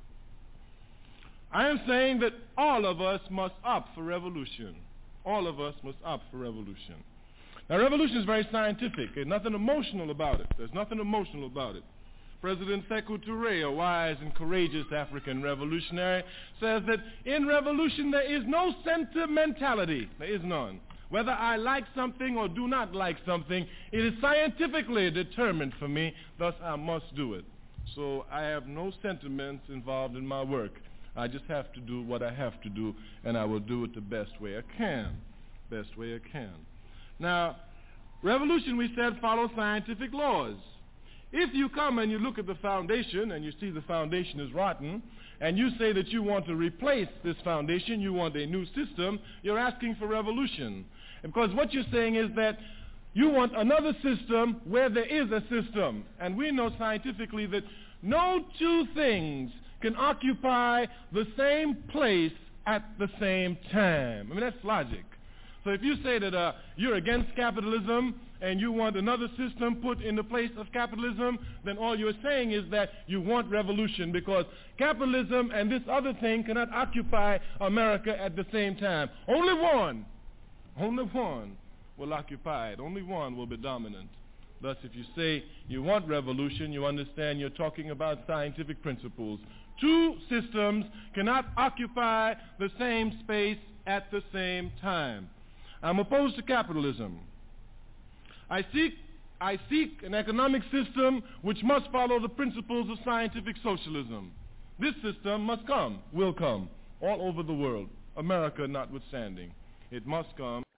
I am saying that all of us must opt for revolution. All of us must opt for revolution. Now, revolution is very scientific. There's nothing emotional about it. There's nothing emotional about it. President Sekou Touré, a wise and courageous African revolutionary, says that in revolution there is no sentimentality. There is none. Whether I like something or do not like something, it is scientifically determined for me, thus I must do it. So I have no sentiments involved in my work. I just have to do what I have to do, and I will do it the best way I can. Best way I can. Now, revolution, we said, follows scientific laws. If you come and you look at the foundation and you see the foundation is rotten, and you say that you want to replace this foundation, you want a new system, you're asking for revolution. Because what you're saying is that you want another system where there is a system. And we know scientifically that no two things can occupy the same place at the same time. I mean, that's logic. So if you say that uh, you're against capitalism and you want another system put in the place of capitalism, then all you're saying is that you want revolution, because capitalism and this other thing cannot occupy America at the same time. Only one, only one will occupy it. Only one will be dominant. Thus, if you say you want revolution, you understand you're talking about scientific principles. Two systems cannot occupy the same space at the same time. I'm opposed to capitalism. I seek, I seek an economic system which must follow the principles of scientific socialism. This system must come, will come, all over the world, America notwithstanding. It must come.